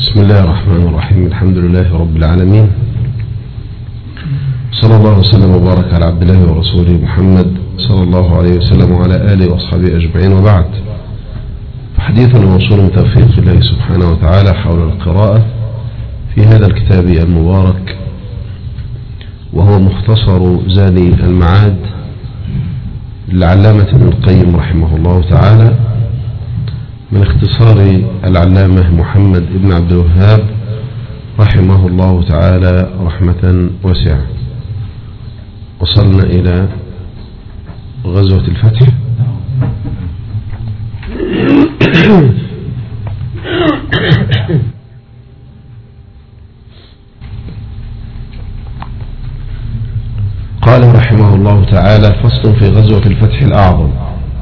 بسم الله الرحمن الرحيم. الحمد لله رب العالمين، صلى الله وسلم وبارك على عبد الله ورسوله محمد صلى الله عليه وسلم وعلى آله وأصحابه أجمعين، وبعد. حديثنا موصول من توفيق الله سبحانه وتعالى حول القراءة في هذا الكتاب المبارك، وهو مختصر زاد المعاد للعلامة ابن القيم رحمه الله تعالى، من اختصار العلامة محمد بن عبد الوهاب رحمه الله تعالى رحمة واسعة. وصلنا إلى غزوة الفتح. قال رحمه الله تعالى: فصل في غزوة الفتح الأعظم.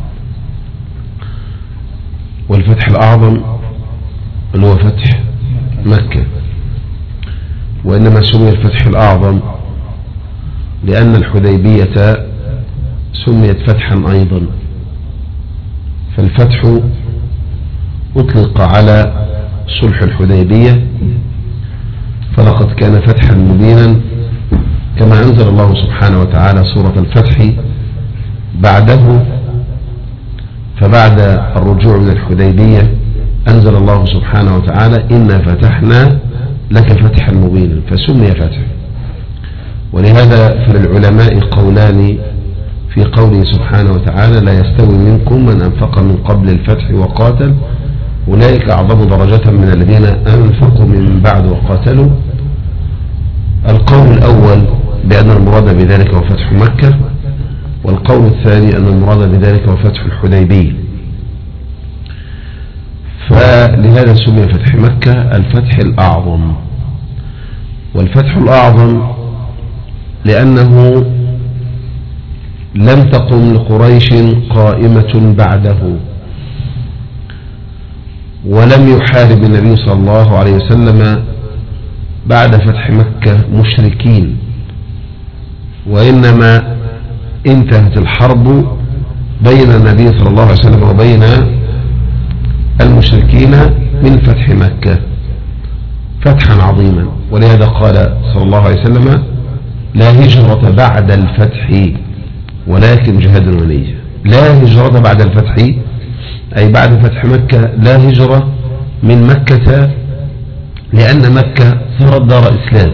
والفتح الأعظم اللي هو فتح مكة، وإنما سمي الفتح الأعظم لأن الحديبية سميت فتحا أيضا، فالفتح أطلق على صلح الحديبية، فلقد كان فتحا مبينا، كما أنزل الله سبحانه وتعالى سورة الفتح بعده. فبعد الرجوع من الحديبية أنزل الله سبحانه وتعالى: إنا فتحنا لك فتحا مبينا، فسمي فتح. ولهذا فللعلماء قولان في قوله سبحانه وتعالى: لا يستوي منكم من أنفق من قبل الفتح وقاتل أولئك أعظم درجة من الذين أنفقوا من بعد وقاتلوا. القول الأول بأن المراد بذلك هو فتح مكة، والقول الثاني أن المراد بذلك هو فتح الحديبية. فلهذا سمي فتح مكة الفتح الأعظم. والفتح الأعظم لأنه لم تقم لقريش قائمة بعده، ولم يحارب النبي صلى الله عليه وسلم بعد فتح مكة مشركين، وإنما انتهت الحرب بين النبي صلى الله عليه وسلم وبين المشركين من فتح مكة فتحا عظيما. ولهذا قال صلى الله عليه وسلم: لا هجرة بعد الفتح ولكن جهاد ونية. لا هجرة بعد الفتح أي بعد فتح مكة لا هجرة من مكة، لأن مكة صارت دار إسلام،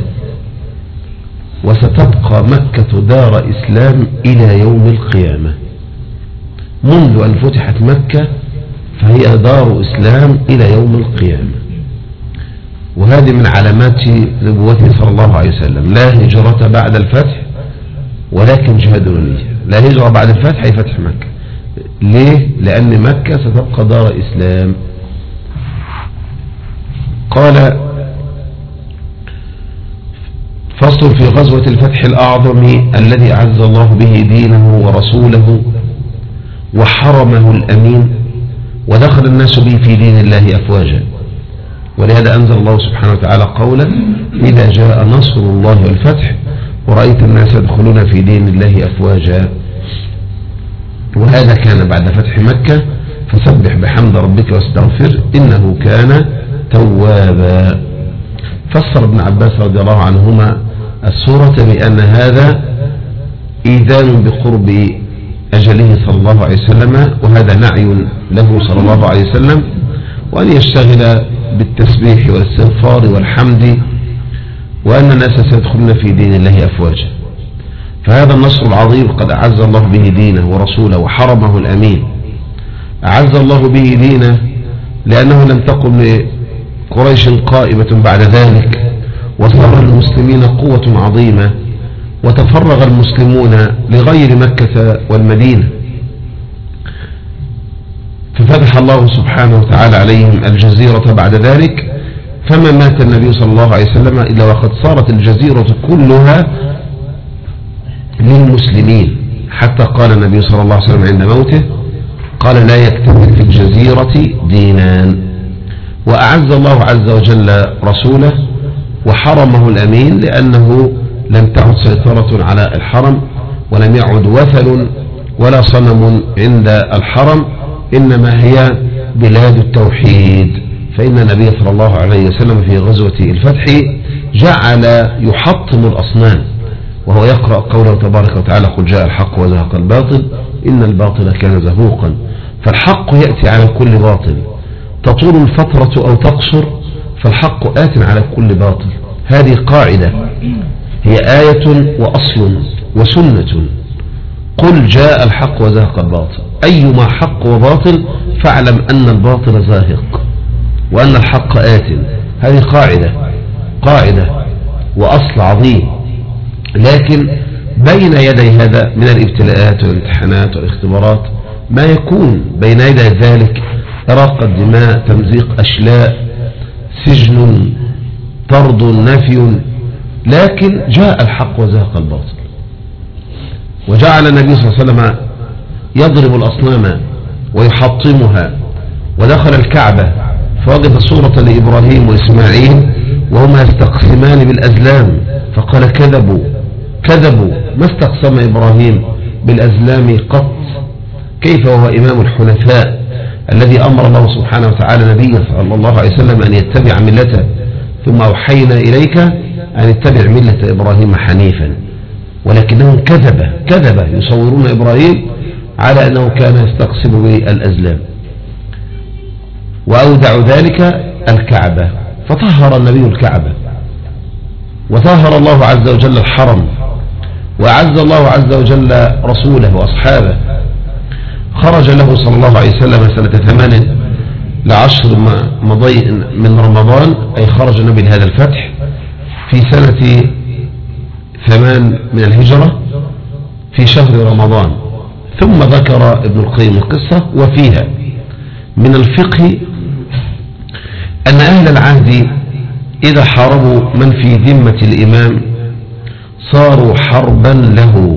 وستبقى مكة دار إسلام إلى يوم القيامة. منذ أن فتحت مكة فهي دار إسلام إلى يوم القيامة، وهذه من علامات نبوته صلى الله عليه وسلم: لا هجرة بعد الفتح ولكن جهاد ونية. لا هجرة بعد الفتح أي فتح مكة. ليه؟ لأن مكة ستبقى دار إسلام. قال: فصل في غزوة الفتح الأعظم الذي أعز الله به دينه ورسوله وحرمه الأمين، ودخل الناس به في دين الله أفواجا. ولهذا أنزل الله سبحانه وتعالى قولا: إذا جاء نصر الله والفتح ورأيت الناس يدخلون في دين الله أفواجا. وهذا كان بعد فتح مكة، فسبح بحمد ربك واستغفر إنه كان توابا. فسر ابن عباس رضي الله عنهما السورة بأن هذا إيذان بقرب أجله صلى الله عليه وسلم، وهذا نعي له صلى الله عليه وسلم، وأن يشتغل بالتسبيح والاستغفار والحمد، وأن الناس سيدخلون في دين الله أفواجا. فهذا النصر العظيم قد أعز الله به دينه ورسوله وحرمه الأمين. أعز الله به دينه لأنه لم تقم قريش قائمة بعد ذلك، وصار المسلمين قوة عظيمة، وتفرغ المسلمون لغير مكة والمدينة، ففتح الله سبحانه وتعالى عليهم الجزيرة بعد ذلك. فما مات النبي صلى الله عليه وسلم إلا وقد صارت الجزيرة كلها للمسلمين، حتى قال النبي صلى الله عليه وسلم عند موته: قال: لا يكتمل في الجزيرة دينان. وأعز الله عز وجل رسوله وحرمه الأمين، لأنه لم تعد سيطرة على الحرم، ولم يعد وثن ولا صنم عند الحرم، إنما هي بلاد التوحيد. فإن النبي صلى الله عليه وسلم في غزوة الفتح جعل يحطم الأصنام، وهو يقرأ قوله تبارك وتعالى: قل جاء الحق وزهق الباطل إن الباطل كان زهوقا. فالحق يأتي على كل باطل، تطول الفترة أو تقصر، فالحق آت على كل باطل. هذه قاعدة، هي آية وأصل وسنة. قل جاء الحق وزهق الباطل، أيما حق وباطل فاعلم أن الباطل زاهق وأن الحق آت. هذه قاعدة وأصل عظيم. لكن بين يدي هذا من الابتلاءات والامتحانات والاختبارات ما يكون بين يدي ذلك: إراقة دماء، تمزيق أشلاء، سجن، طرد، نفي. لكن جاء الحق وزهق الباطل. وجعل النبي صلى الله عليه وسلم يضرب الأصنام ويحطمها، ودخل الكعبة فوجد صورة لإبراهيم وإسماعيل وهما يستقسمان بالأزلام، فقال: كذبوا ما استقسم إبراهيم بالأزلام قط، كيف وهو إمام الحنفاء الذي أمر الله سبحانه وتعالى نبيه صلى الله عليه وسلم أن يتبع ملته، ثم أوحينا إليك أن اتبع ملة إبراهيم حنيفا. ولكنهم كذب يصورون إبراهيم على أنه كان يستقسم بالأزلام. وأودع ذلك الكعبة، فطهر النبي الكعبة، وطهر الله عز وجل الحرم، وأعز الله عز وجل رسوله وأصحابه. خرج له صلى الله عليه وسلم سنة 8 ل10 من رمضان، أي خرج النبي لهذا الفتح في سنة 8 من الهجرة في شهر رمضان. ثم ذكر ابن القيم القصة، وفيها من الفقه أن أهل العهد إذا حاربوا من في ذمة الإمام صاروا حربا له،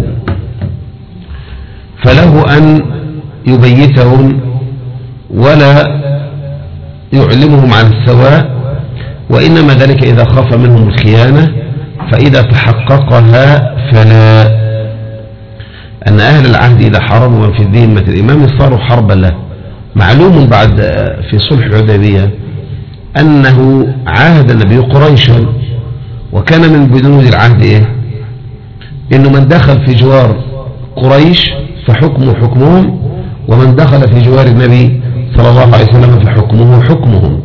فله أن يبيتهم ولا يعلمهم عن السواء، وإنما ذلك إذا خاف منهم الخيانة، فإذا تحققها فلا. أن أهل العهد إذا حاربوا من في ذمة الإمام صاروا حربا له. معلوم بعد في صلح الحديبية أنه عاهد النبي قريشا، وكان من بنود العهد إنه من دخل في جوار قريش فحكمه حكمهم، ومن دخل في جوار النبي صلى الله عليه وسلم فحكمه حكمهم.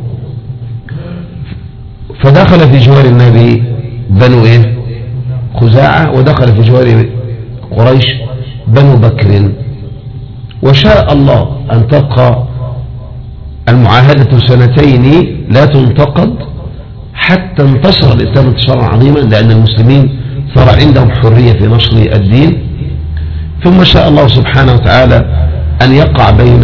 فدخل في جوار النبي بنو خزاعة، ودخل في جوار قريش بنو بكر. وشاء الله أن تبقى المعاهدة 2 لا تنتقد حتى انتشر الإسلام انتشارا عظيما، لأن المسلمين صار عندهم حرية في نشر الدين. ثم شاء الله سبحانه وتعالى أن يقع بين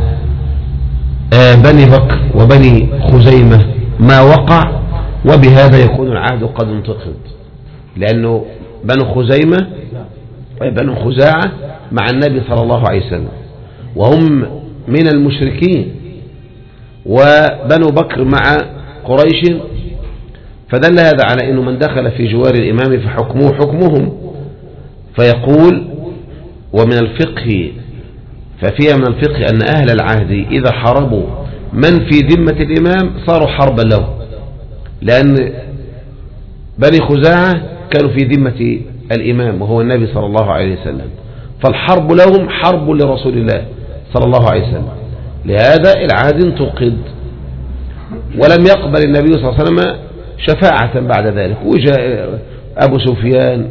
بني بكر وبني خزيمة ما وقع، وبهذا يكون العهد قد انتقد، لأنه بنو خزيمة بنو خزاعة مع النبي صلى الله عليه وسلم وهم من المشركين، وبنو بكر مع قريش. فدل هذا على أنه من دخل في جوار الإمام فحكمه حكمهم. فيقول: ومن الفقه، ففيها من الفقه أن أهل العهد إذا حاربوا من في ذمة الإمام صاروا حربا له، لأن بني خزاعة كانوا في ذمة الإمام وهو النبي صلى الله عليه وسلم، فالحرب لهم حرب لرسول الله صلى الله عليه وسلم. لهذا العهد انتقد، ولم يقبل النبي صلى الله عليه وسلم شفاعة بعد ذلك. وجاء أبو سفيان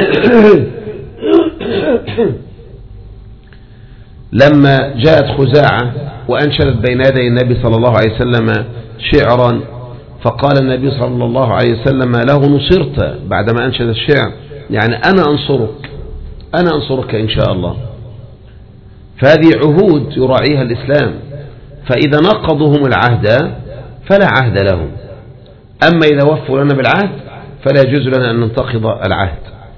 لما جاءت خزاعة وأنشدت بين يدي النبي صلى الله عليه وسلم شعرا، فقال النبي صلى الله عليه وسلم له: نصرت. بعدما أنشد الشعر يعني أنا أنصرك إن شاء الله. فهذه عهود يراعيها الإسلام، فإذا نقضهم العهد فلا عهد لهم، أما إذا وفوا لنا بالعهد فلا يجوز لنا أن ننتقض العهد.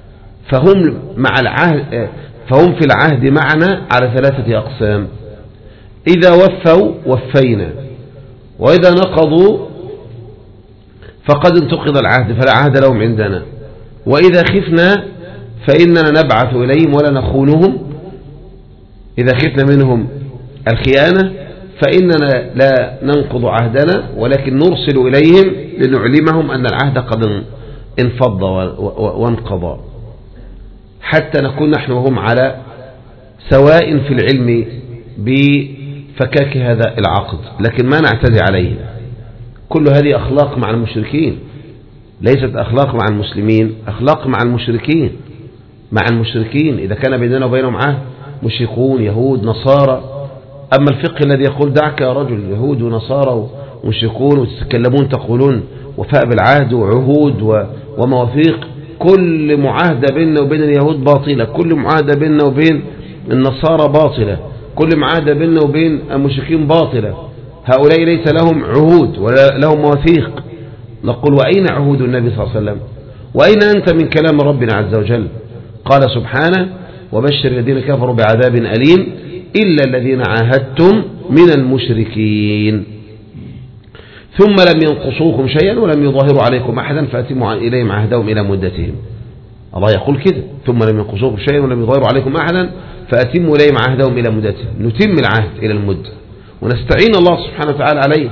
فهم في العهد معنا على 3 أقسام: إذا وفوا وفينا، وإذا نقضوا فقد انتقض العهد فلا عهد لهم عندنا، وإذا خفنا فإننا نبعث إليهم ولا نخونهم. إذا خفنا منهم الخيانة فإننا لا ننقض عهدنا، ولكن نرسل إليهم لنعلمهم أن العهد قد انفض وانقضى، حتى نكون نحن وهم على سواء في العلم بفكاك هذا العقد، لكن ما نعتدي عليهم. كل هذه أخلاق مع المشركين، ليست أخلاق مع المسلمين، أخلاق مع المشركين. مع المشركين إذا كان بيننا وبينهم عهد، مشركون يهود نصارى. أما الفقه الذي يقول دعك يا رجل يهود ونصارى ومشركون وتتكلمون تقولون وفاء بالعهد وعهود ومواثيق، كل معاهدة بيننا وبين اليهود باطلة، كل معاهدة بيننا وبين النصارى باطلة، كل معاهدة بيننا وبين المشركين باطلة. هؤلاء ليس لهم عهود ولا لهم مواثيق. نقول وأين عهود النبي صلى الله عليه وسلم؟ وأين أنت من كلام ربنا عز وجل؟ قال سبحانه: وبشر الذين كفروا بعذاب أليم إلا الذين عاهدتم من المشركين ثم لم ينقصوكم شيئا ولم يظاهروا عليكم أحدا فأتموا إليهم عهدهم إلى مدتهم. الله يقول كده: ثم لم ينقصوكم شيئا ولم يظاهروا عليكم أحدا فأتموا إليهم عهدهم إلى مدتهم. نتم العهد إلى المدة ونستعين الله سبحانه وتعالى عليه.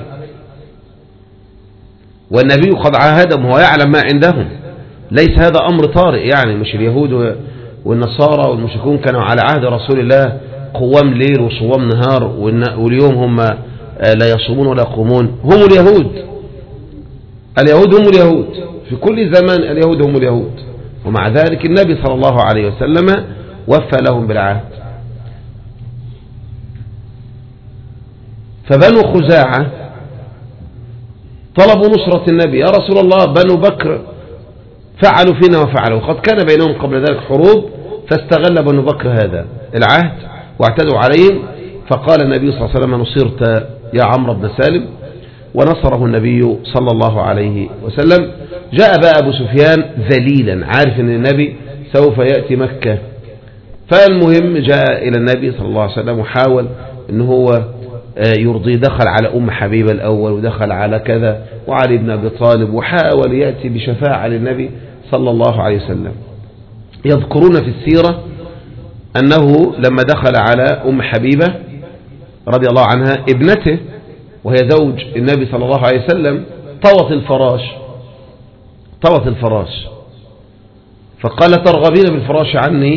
والنبي قد عاهدهم وهو يعلم ما عندهم، ليس هذا أمر طارئ. يعني مش اليهود والنصارى والمشركون كانوا على عهد رسول الله قوام ليل وصوام نهار، واليوم هم لا يصومون ولا يقومون. هم اليهود هم اليهود في كل زمان، اليهود هم اليهود، ومع ذلك النبي صلى الله عليه وسلم وفى لهم بالعهد. فبنو خزاعة طلبوا نصرة النبي: يا رسول الله بنو بكر فعلوا فينا وفعلوا، قد كان بينهم قبل ذلك حروب، فاستغل بنو بكر هذا العهد واعتدوا عليهم. فقال النبي صلى الله عليه وسلم: نصرت يا عمرو بن سالم، ونصره النبي صلى الله عليه وسلم. جاء بقى أبو سفيان ذليلا، عارف أن النبي سوف يأتي مكة، فالمهم جاء إلى النبي صلى الله عليه وسلم وحاول أن هو يرضي. دخل على أم حبيبة الأول، ودخل على كذا وعلي بن أبي طالب، وحاول يأتي بشفاعة للنبي صلى الله عليه وسلم. يذكرون في السيرة أنه لما دخل على أم حبيبة رضي الله عنها ابنته وهي زوج النبي صلى الله عليه وسلم، طوت الفراش فقال: ترغبين بالفراش عني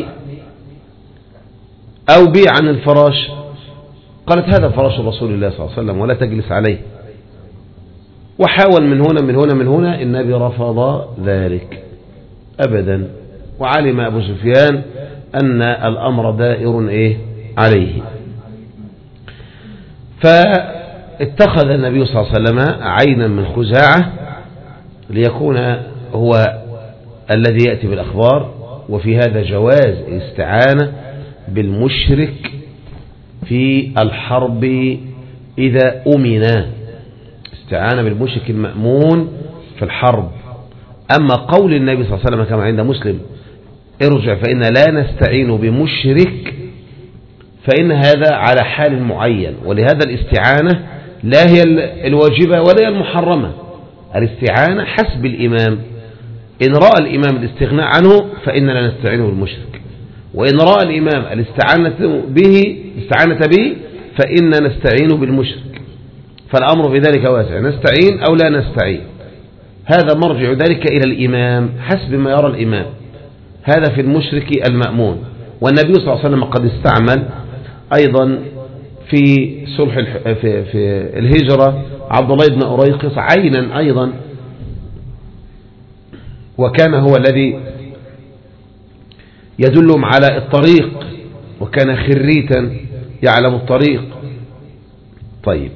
أو بي عن الفراش؟ قالت: هذا فراش رسول الله صلى الله عليه وسلم ولا تجلس عليه. وحاول من هنا النبي رفض ذلك أبدا، وعلم أبو سفيان أن الأمر دائر عليه. فاتخذ النبي صلى الله عليه وسلم عينا من خزاعة ليكون هو الذي يأتي بالأخبار. وفي هذا جواز الاستعانة بالمشرك في الحرب إذا أمنا، استعانة بالمشرك المأمون في الحرب. أما قول النبي صلى الله عليه وسلم كما عند مسلم: ارجع فإن لا نستعين بمشرك، فإن هذا على حال معين، ولهذا الاستعانة لا هي الواجبة ولا هي المحرمة. الاستعانة حسب الإمام، إن رأى الإمام الاستغناء عنه فإننا لا نستعين بالمشرك، وإن رأى الإمام الاستعانة به فإننا نستعين بالمشرك. فالأمر في ذلك واسع، نستعين أو لا نستعين، هذا مرجع ذلك إلى الإمام حسب ما يرى الإمام. هذا في المشرك المأمون. والنبي صلى الله عليه وسلم قد استعمل أيضا في صلح في الهجرة عبد الله بن أريقص عينا أيضا، وكان هو الذي يدلهم على الطريق، وكان خريتا يعلم الطريق. طيب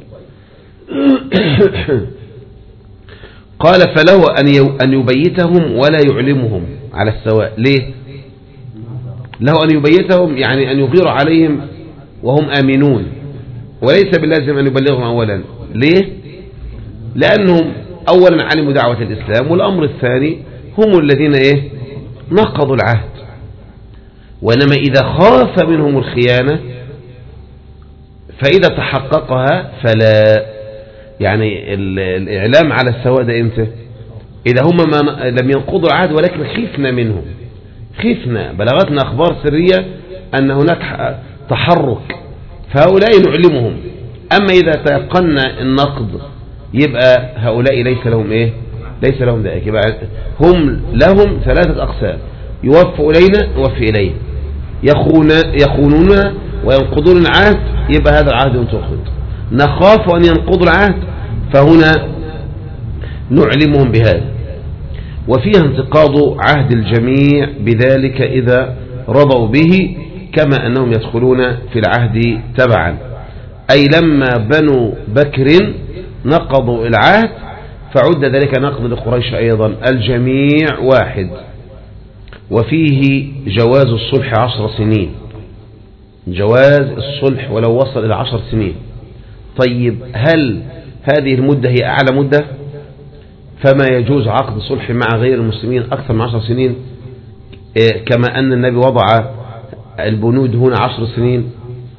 قال: فله أن يبيتهم ولا يعلمهم على السواء. ليه؟ له أن يبيتهم يعني أن يغير عليهم وهم آمنون، وليس باللازم أن يبلغهم أولا. ليه؟ لأنهم أولا علموا دعوة الإسلام، والأمر الثاني هم الذين نقضوا العهد. وإنما إذا خاف منهم الخيانة فإذا تحققها فلا، يعني الإعلام على السواء ده إمتى؟ إذا هم لم ينقضوا العهد ولكن خفنا منهم، بلغتنا أخبار سرية أن هناك تحرك، فهؤلاء نعلمهم أما إذا تيقنا النقض يبقى هؤلاء ليس لهم إيه؟ ليس لهم ذلك. يبقى هم لهم ثلاثة أقسام: يوفوا إلينا يوفي إليه، يخونون وينقضون العهد، يبقى هذا العهد ينتقض. نخاف أن ينقضوا العهد فهنا نعلمهم بهذا. وفيها انتقاض عهد الجميع بذلك إذا رضوا به، كما أنهم يدخلون في العهد تبعا، أي لما بنو بكر نقضوا العهد فعد ذلك نقض لقريش أيضا، الجميع واحد. وفيه جواز الصلح 10 سنين، جواز الصلح ولو وصل إلى 10 سنين. طيب هل هذه المدة هي أعلى مدة؟ فما يجوز عقد صلح مع غير المسلمين أكثر من 10 سنين، كما أن النبي وضع البنود هنا 10 سنين.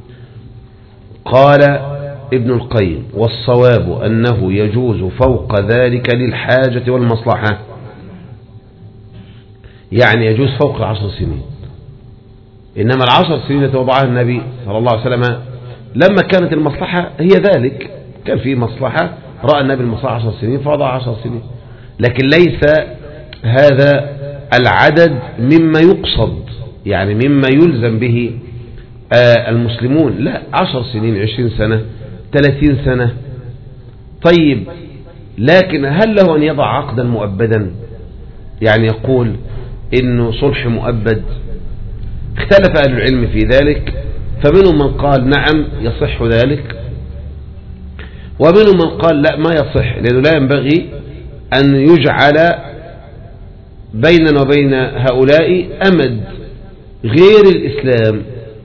قال ابن القيم: والصواب أنه يجوز فوق ذلك للحاجة والمصلحة، يعني يجوز فوق 10 سنين. إنما 10 سنين التي وضعها النبي صلى الله عليه وسلم لما كانت المصلحة هي ذلك، كان في مصلحة رأى النبي المصلحة 10 سنين فوضع 10 سنين، لكن ليس هذا العدد مما يقصد، يعني مما يلزم به المسلمون، لا 10 سنين 20 سنة 30 سنة. طيب لكن هل له أن يضع عقدا مؤبدا، يعني يقول إنه صلح مؤبد؟ اختلف أهل العلم في ذلك، فمنهم من قال نعم يصح ذلك، ومنهم من قال لا ما يصح، لأنه لا ينبغي أن يجعل بيننا وبين هؤلاء أمد غير الإسلام،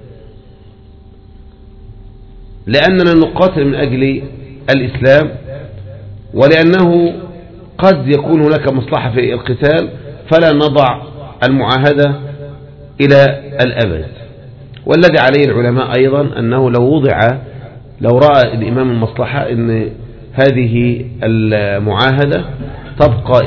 لأننا نقاتل من أجل الإسلام، ولأنه قد يكون هناك مصلحة في القتال فلا نضع المعاهدة إلى الأبد. والذي عليه العلماء أيضا أنه لو رأى الإمام المصلحة أن هذه المعاهدة تبقى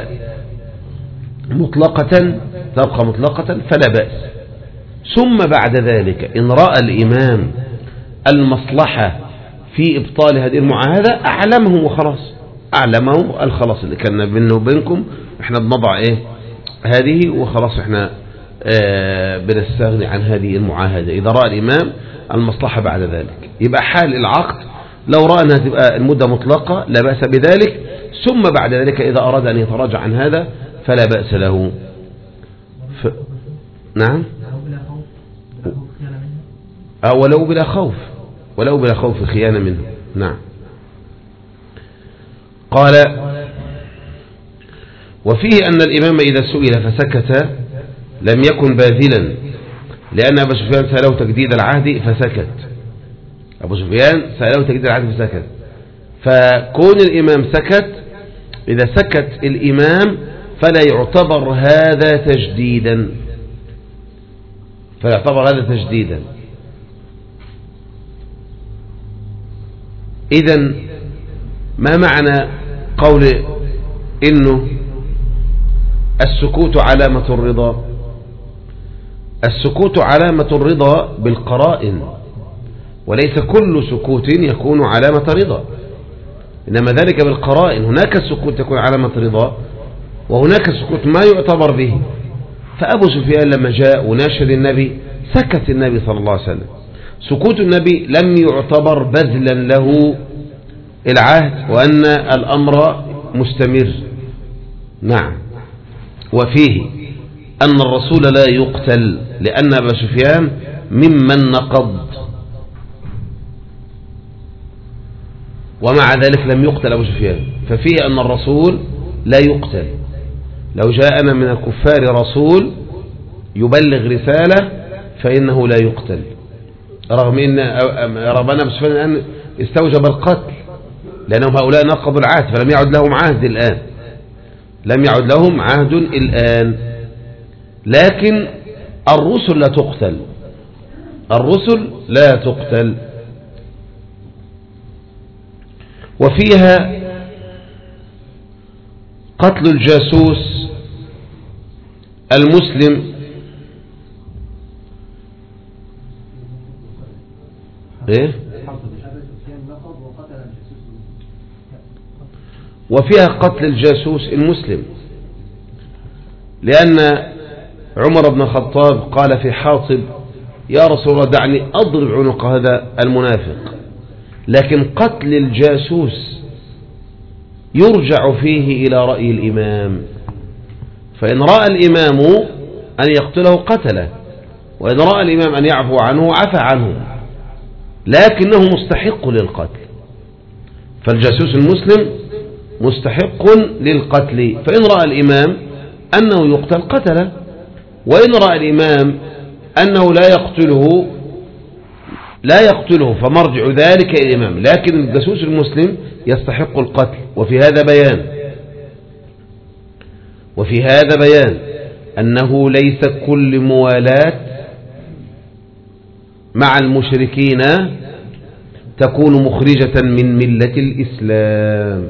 مطلقة فلا بأس. ثم بعد ذلك إن رأى الإمام المصلحة في إبطال هذه المعاهدة أعلمهم وخلاص، أعلمهم الخلاص اللي كان بيننا وبينكم احنا بنضع هذه وخلاص، احنا بنستغني عن هذه المعاهدة. إذا رأى الإمام المصلحة بعد ذلك يبقى حال العقد لو رأى أنها تبقى المدة مطلقة لا بأس بذلك، ثم بعد ذلك إذا أراد أن يتراجع عن هذا فلا بأس له. نعم، ولو بلا خوف خيانة منه. نعم. قال: وفيه أن الإمام إذا سئل فسكت لم يكن باذلا، لأن أبا سفيان سأله تجديد العهد فسكت. أبو سفيان سأله تجديد العهد فسكت، فكون الإمام سكت، إذا سكت الإمام فلا يعتبر هذا تجديدا، إذن ما معنى قول إنه السكوت علامة الرضا؟ السكوت علامة الرضا بالقرائن، وليس كل سكوت يكون علامة رضا، إنما ذلك بالقرائن. هناك السكوت يكون علامة رضا، وهناك السكوت ما يعتبر به. فأبو سفيان لما جاء وناشد النبي سكت النبي صلى الله عليه وسلم، سكوت النبي لم يعتبر بذلا له العهد وأن الأمر مستمر. نعم. وفيه أن الرسول لا يقتل، لأن أبا سفيان ممن نقض، ومع ذلك لم يقتل أبو سفيان، ففيه أن الرسول لا يقتل. لو جاءنا من الكفار رسول يبلغ رسالة فإنه لا يقتل، رغم أن أبو سفيان الآن استوجب القتل، لأنهم هؤلاء نقضوا العهد فلم يعد لهم عهد الآن، لم يعد لهم عهد الآن. لكن الرسل لا تقتل، الرسل لا تقتل. وفيها قتل الجاسوس المسلم وفيها قتل الجاسوس المسلم، لأن عمر بن الخطاب قال في حاطب: يا رسول الله دعني أضرب عنق هذا المنافق. لكن قتل الجاسوس يرجع فيه إلى رأي الإمام، فإن رأى الإمام أن يقتله قتله، وإن رأى الإمام أن يعفو عنه عفى عنه، لكنه مستحق للقتل. فالجاسوس المسلم مستحق للقتل، فإن رأى الإمام أنه يقتل قتله، وإن رأى الإمام أنه لا يقتله فمرجع ذلك إلى الإمام، لكن الجاسوس المسلم يستحق القتل. وفي هذا بيان أنه ليس كل موالاة مع المشركين تكون مخرجة من ملة الإسلام.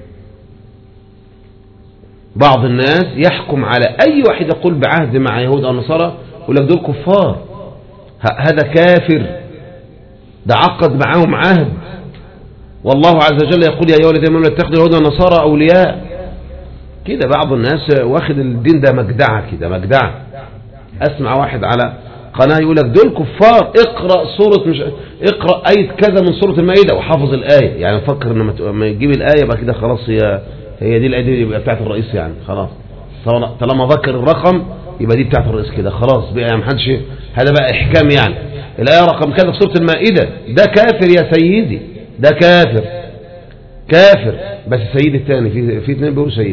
بعض الناس يحكم على أي واحد يقول بعهد مع يهود أو نصارى يقول لك دول كفار، هذا كافر، ده عقد معهم عهد، والله عز وجل يقول: يا أيها الذين آمنوا لا تتخذوا اليهود والنصارى أولياء. كده بعض الناس واخد الدين ده مجدعة، كده مجدعة. أسمع واحد على قناة يقول لك دول كفار، اقرأ آية كذا من سورة المائدة، وحافظ الآية، يعني فكر إن لما يجيب الآية بقى كده خلاص هي دي الآية دي يبقى بتاعت الرئيس، يعني خلاص طالما ذكر الرقم يبقى دي بتاعت الرئيس كده خلاص بقى، يعني محدش، هذا بقى إحكام يعني. الآية رقم كذا في سورة المائدة، ده كافر يا سيدي، ده كافر بس سيد الثاني، في اثنين بيقولوا سيد.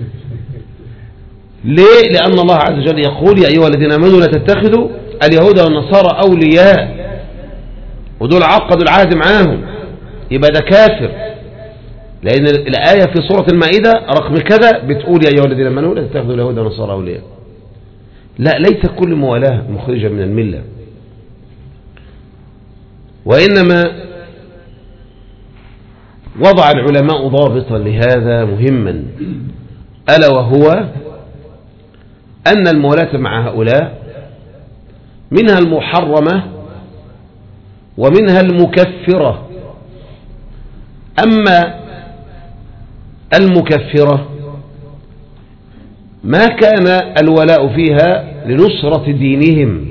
ليه؟ لأن الله عز وجل يقول: يا أيها الذين آمنوا لا تتخذوا اليهود والنصارى أولياء، ودول عقدوا العهد معاهم، يبقى ده كافر، لأن الآية في سورة المائدة رقم كذا بتقول: يا أيها الذين آمنوا لا تتخذوا اليهود والنصارى أولياء. لا، ليس كل موالاه مخرجة من الملة، وإنما وضع العلماء ضابطا لهذا مهما، ألا وهو أن الموالاة مع هؤلاء منها المحرمة ومنها المكفرة. أما المكفرة ما كان الولاء فيها لنصرة دينهم،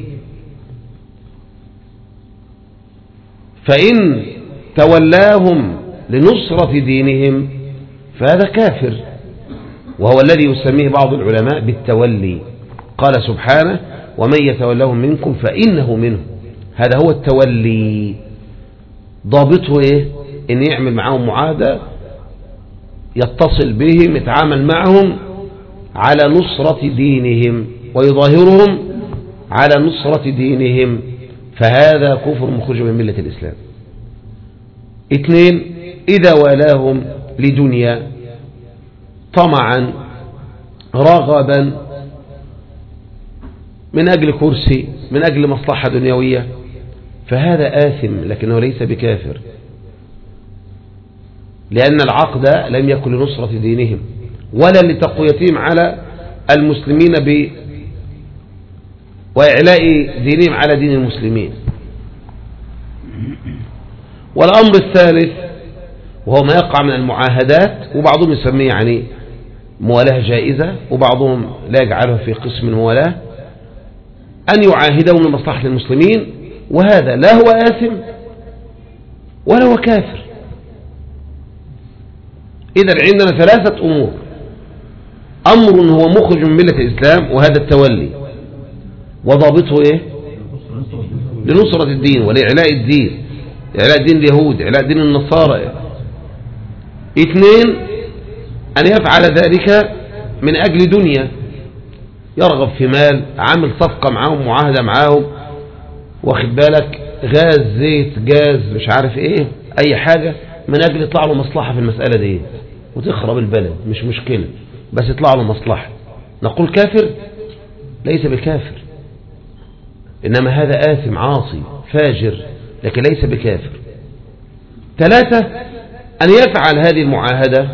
فإن تولاهم لنصرة دينهم فهذا كافر، وهو الذي يسميه بعض العلماء بالتولي. قال سبحانه: ومن يتولهم منكم فإنه منه. هذا هو التولي. ضابطه إيه؟ إن يعمل معهم معاهدة، يتصل بهم، يتعامل معهم على نصرة دينهم، ويظاهرهم على نصرة دينهم، فهذا كفر مخرج من ملة الإسلام. 2: إذا والاهم لدنيا، طمعا، رغبا، من أجل كرسي، من أجل مصلحة دنيوية، فهذا آثم لكنه ليس بكافر، لأن العقد لم يكن لنصرة دينهم ولا لتقويتهم على المسلمين وإعلاء دينهم على دين المسلمين. والأمر الثالث وهو ما يقع من المعاهدات، وبعضهم يسميه يعني موالاه جائزة، وبعضهم لا يجعلها في قسم الموالاه، أن يعاهدهم من مصلحة المسلمين، وهذا لا هو آثم ولا هو كافر. إذا عندنا 3 أمور: أمر هو مخرج من ملة الإسلام وهذا التولي، وضابطه إيه؟ لنصرة الدين ولإعلاء الدين، إعلاء دين اليهود، إعلاء دين النصارى. 2: أن يفعل ذلك من أجل دنيا، يرغب في مال، عامل صفقة معاهم، معاهدة معاهم، واخد بالك، غاز، زيت، جاز، مش عارف ايه، اي حاجة، من اجل يطلع له مصلحة في المسألة دي وتخرب البلد، مش مشكلة، بس يطلع له مصلحة. نقول كافر؟ ليس بكافر، انما هذا آثم عاصي فاجر، لكن ليس بكافر. 3: أن يفعل هذه المعاهدة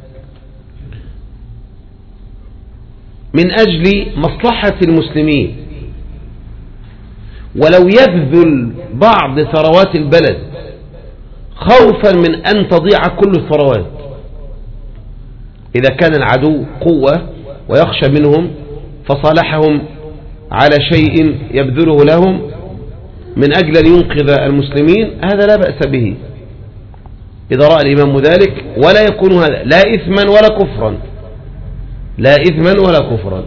من أجل مصلحة المسلمين، ولو يبذل بعض ثروات البلد خوفا من أن تضيع كل الثروات، إذا كان العدو قوة ويخشى منهم فصالحهم على شيء يبذله لهم من أجل أن ينقذ المسلمين، هذا لا بأس به إذا رأى الإمام ذلك، ولا يكون هذا لا إثما ولا كفرا، لا إثما ولا كفرا.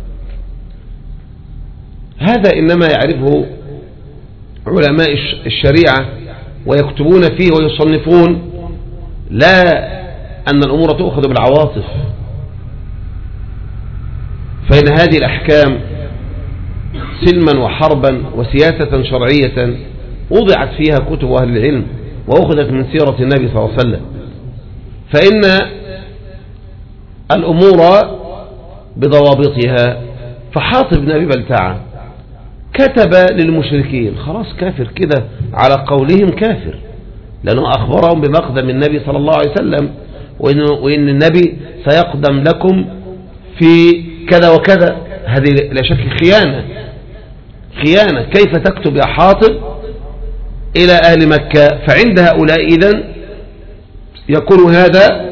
هذا إنما يعرفه علماء الشريعة ويكتبون فيه ويصنفون، لا أن الأمور تؤخذ بالعواطف، فإن هذه الأحكام سلما وحربا وسياسة شرعية وضعت فيها كتب أهل العلم وأخذت من سيرة النبي صلى الله عليه وسلم، فإن الأمور بضوابطها. فحاطب بن أبي بلتعة كتب للمشركين خلاص كافر كده على قولهم كافر، لأنه أخبرهم بمقدم النبي صلى الله عليه وسلم وإن النبي سيقدم لكم في كذا وكذا. هذه لا شك خيانة، خيانة. كيف تكتب يا حاطب إلى أهل مكة؟ فعند هؤلاء إذن يكون هذا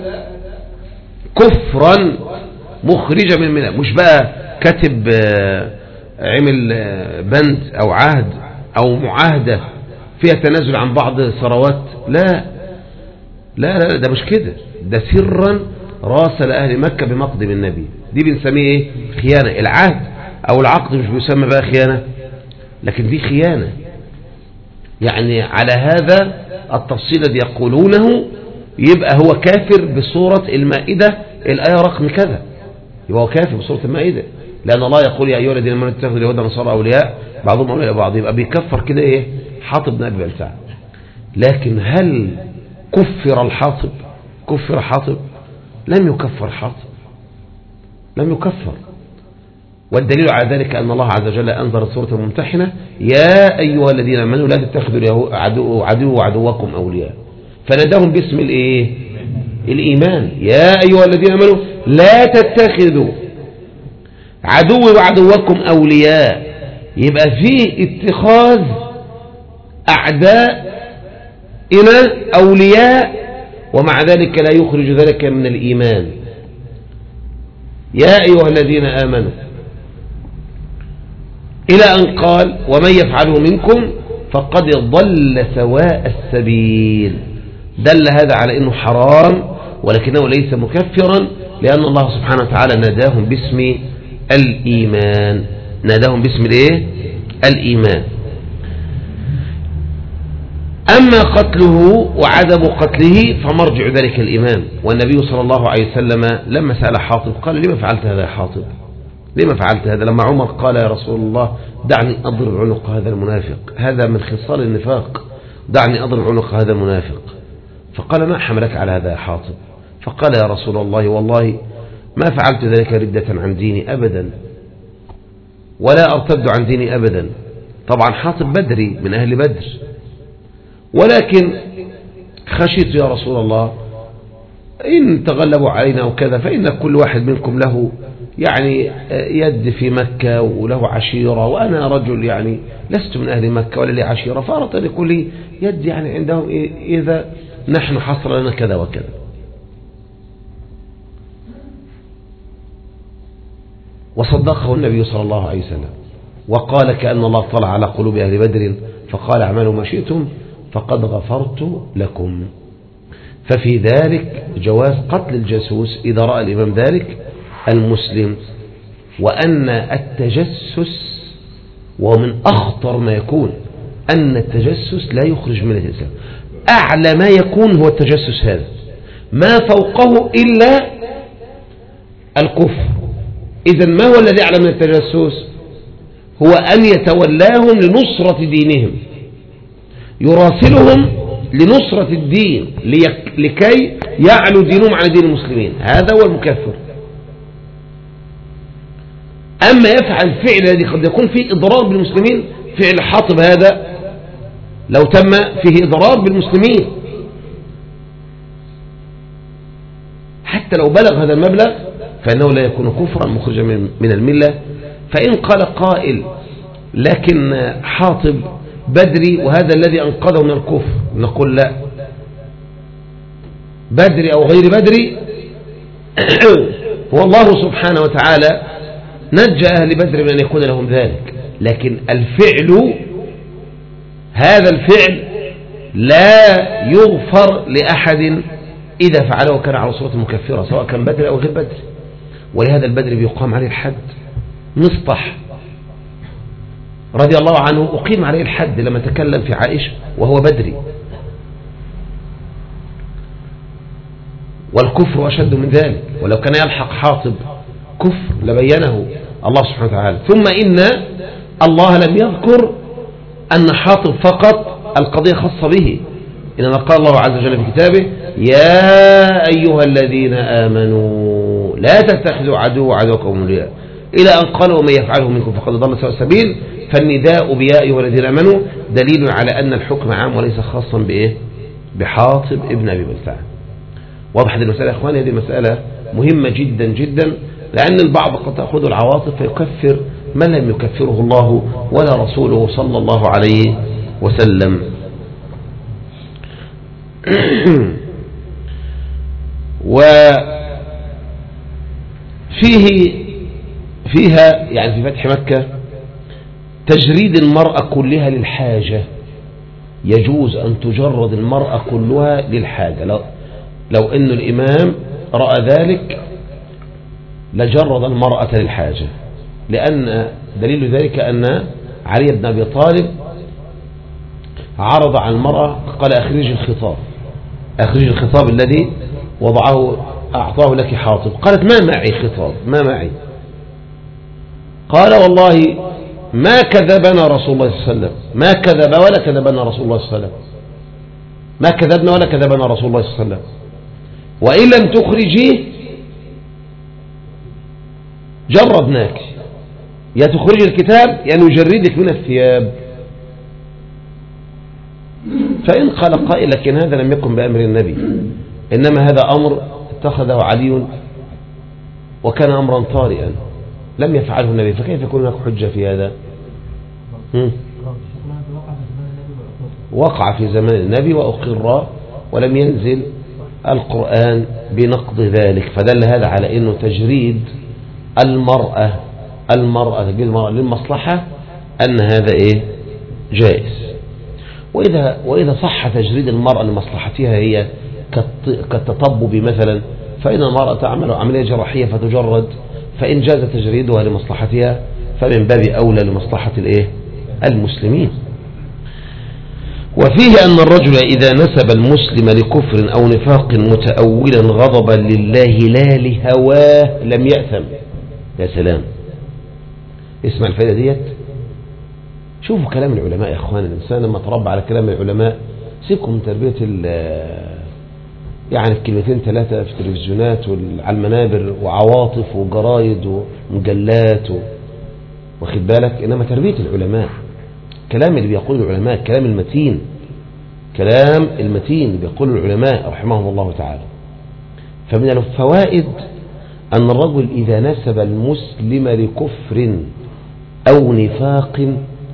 كفرا مخرجا من الملة. مش بقى كاتب عمل بند أو عهد أو معاهدة فيها تنازل عن بعض ثروات، لا لا لا، ده مش كده، ده سرا راسل أهل مكة بمقدم النبي. دي بنسميه ايه؟ خيانة. العهد أو العقد مش بيسمى بقى خيانة، لكن دي خيانة. يعني على هذا التفصيل الذي يقولونه يبقى هو كافر بسورة المائدة الآية رقم كذا، يبقى هو كافر بسورة المائدة، لأن الله يقول يا أيها الذين آمنوا اتخذوا اليهود والنصارى أولياء بعضهم أولياء بعض، يبقى بيكفر كده إيه؟ حاطب بن أبي بلتعة. لكن هل كفر الحاطب؟ كفر حاطب؟ لم يكفر حاطب، لم يكفر. والدليل على ذلك أن الله عز وجل أنزل سورة الممتحنة يا أيها الذين آمنوا لا تتخذوا عدو وعدوكم أولياء، فناداهم باسم الإيه؟ الإيمان. يا أيها الذين آمنوا لا تتخذوا عدو وعدوكم أولياء، يبقى في اتخاذ أعداء إلى أولياء، ومع ذلك لا يخرج ذلك من الإيمان. يا أيها الذين آمنوا إلى أن قال ومن يفعله منكم فقد ضل سواء السبيل. دل هذا على أنه حرام ولكنه ليس مكفرا، لأن الله سبحانه وتعالى ناداهم باسم الإيمان، ناداهم باسم الإيه؟ الإيمان. أما قتله وعدم قتله فمرجع ذلك الإيمان. والنبي صلى الله عليه وسلم لما سأل حاطب قال لما فعلت هذا يا حاطب؟ لما فعلت هذا؟ لما عمر قال يا رسول الله دعني أضرب عنق هذا المنافق، هذا من خصال النفاق، دعني أضرب عنق هذا المنافق. فقال ما حملك على هذا يا حاطب؟ فقال يا رسول الله والله ما فعلت ذلك ردة عن ديني أبدا، ولا أرتد عن ديني أبدا. طبعا حاطب بدري من أهل بدر، ولكن خشيت يا رسول الله إن تغلبوا علينا أو كذا، فإن كل واحد منكم له يعني يد في مكة وله عشيرة، وأنا رجل يعني لست من أهل مكة ولا لي عشيرة، فأردت أن يكون لي يد يعني عندهم إذا نحن حصل لنا كذا وكذا. وصدقه النبي صلى الله عليه وسلم وقال كأن الله طلع على قلوب أهل بدر فقال اعملوا ما شئتم فقد غفرت لكم. ففي ذلك جواز قتل الجاسوس إذا رأى الإمام ذلك المسلم، وأن التجسس ومن أخطر ما يكون أن التجسس لا يخرج من الإسلام. أعلى ما يكون هو التجسس هذا، ما فوقه إلا الكفر. إذن ما هو الذي أعلى من التجسس؟ هو أن يتولاهم لنصرة دينهم، يراسلهم لنصرة الدين لكي يعلو دينهم على دين المسلمين، هذا هو المكفر. أما يفعل الفعل الذي قد يكون فيه إضرار بالمسلمين، فعل حاطب هذا لو تم فيه إضرار بالمسلمين حتى لو بلغ هذا المبلغ فإنه لا يكون كفرا مخرجا من الملة. فإن قال قائل لكن حاطب بدري وهذا الذي أنقذه من الكفر، نقول لا، بدري أو غير بدري هو الله سبحانه وتعالى نجى أهل بدر من أن يكون لهم ذلك، لكن الفعل، هذا الفعل لا يغفر لأحد إذا فعله كان على صورة مكفرة، سواء كان بدر أو غير بدر. ولهذا البدر بيقام عليه الحد. مصطح رضي الله عنه أقيم عليه الحد لما تكلم في عائشة وهو بدري. والكفر أشد من ذلك، ولو كان يلحق حاطب كفر لبينه الله سبحانه وتعالى. ثم إن الله لم يذكر أن حاطب فقط القضية خاصة به، إنما قال الله عز وجل في كتابه: يا أيها الذين آمنوا لا تتخذوا عدو عدوكم أولياء، إلى أن قالوا ومن يفعله منكم فقد ضل سواء السبيل. فالنداء بيا أيها الذين آمنوا دليل على أن الحكم عام وليس خاصا بإيه؟ بحاطب ابن أبي بلتعة. واضح هذه المسألة يا إخواني؟ هذه مسألة مهمة جدا جدا، لأن البعض قد تأخذ العواطف فيكفر من لم يكفره الله ولا رسوله صلى الله عليه وسلم. فيها يعني في فتح مكة تجريد المرأة كلها للحاجة. يجوز أن تجرد المرأة كلها للحاجة. لو أن الإمام رأى ذلك لجرد المرأة للحاجة، لأن دليل ذلك أن علي بن أبي طالب عرض على المرأة قال: أخرج الخطاب، أخرج الخطاب الذي وضعه أعطاه لك حاطب. قالت: ما معي خطاب، ما معي. قال: والله ما كذبنا رسول الله صلى الله عليه وسلم، ما كذب ولا كذبنا رسول الله صلى الله عليه وسلم، ما كذبنا ولا كذبنا رسول الله صلى الله عليه وسلم، وإن لم تخرجيه جردناك، يا تخرج الكتاب يا نجردك من الثياب. فإن قال قائل: لكن هذا لم يكن بأمر النبي، إنما هذا أمر اتخذه علي وكان أمرا طارئا لم يفعله النبي، فكيف يكون هناك حجة في هذا؟ وقع في زمان النبي وأقر ولم ينزل القرآن بنقض ذلك، فدل هذا على أنه تجريد المرأة تجريد المرأة للمصلحة أن هذا إيه؟ جائز. وإذا صح تجريد المرأة لمصلحتها هي كالتطبب مثلا، فإن المرأة تعمل عملية جراحية فتجرد، فإن جاز تجريدها لمصلحتها فمن باب أولى لمصلحة الإيه؟ المسلمين. وفيه أن الرجل إذا نسب المسلم لكفر أو نفاق متأولا غضبا لله لا لهواه لم يأثم. يا سلام، اسمع الفائدة ديت. شوفوا كلام العلماء يا أخوان. الإنسان لما تربى على كلام العلماء، سيبكم من تربية يعني كلمتين ثلاثة في التلفزيونات وعلى المنابر وعواطف وجرايد ومجلات واخد بالك، إنما تربية العلماء، كلام اللي بيقول العلماء، كلام المتين، كلام المتين بيقول العلماء رحمهم الله تعالى. فمن الفوائد أن الرجل إذا نسب المسلم لكفر أو نفاق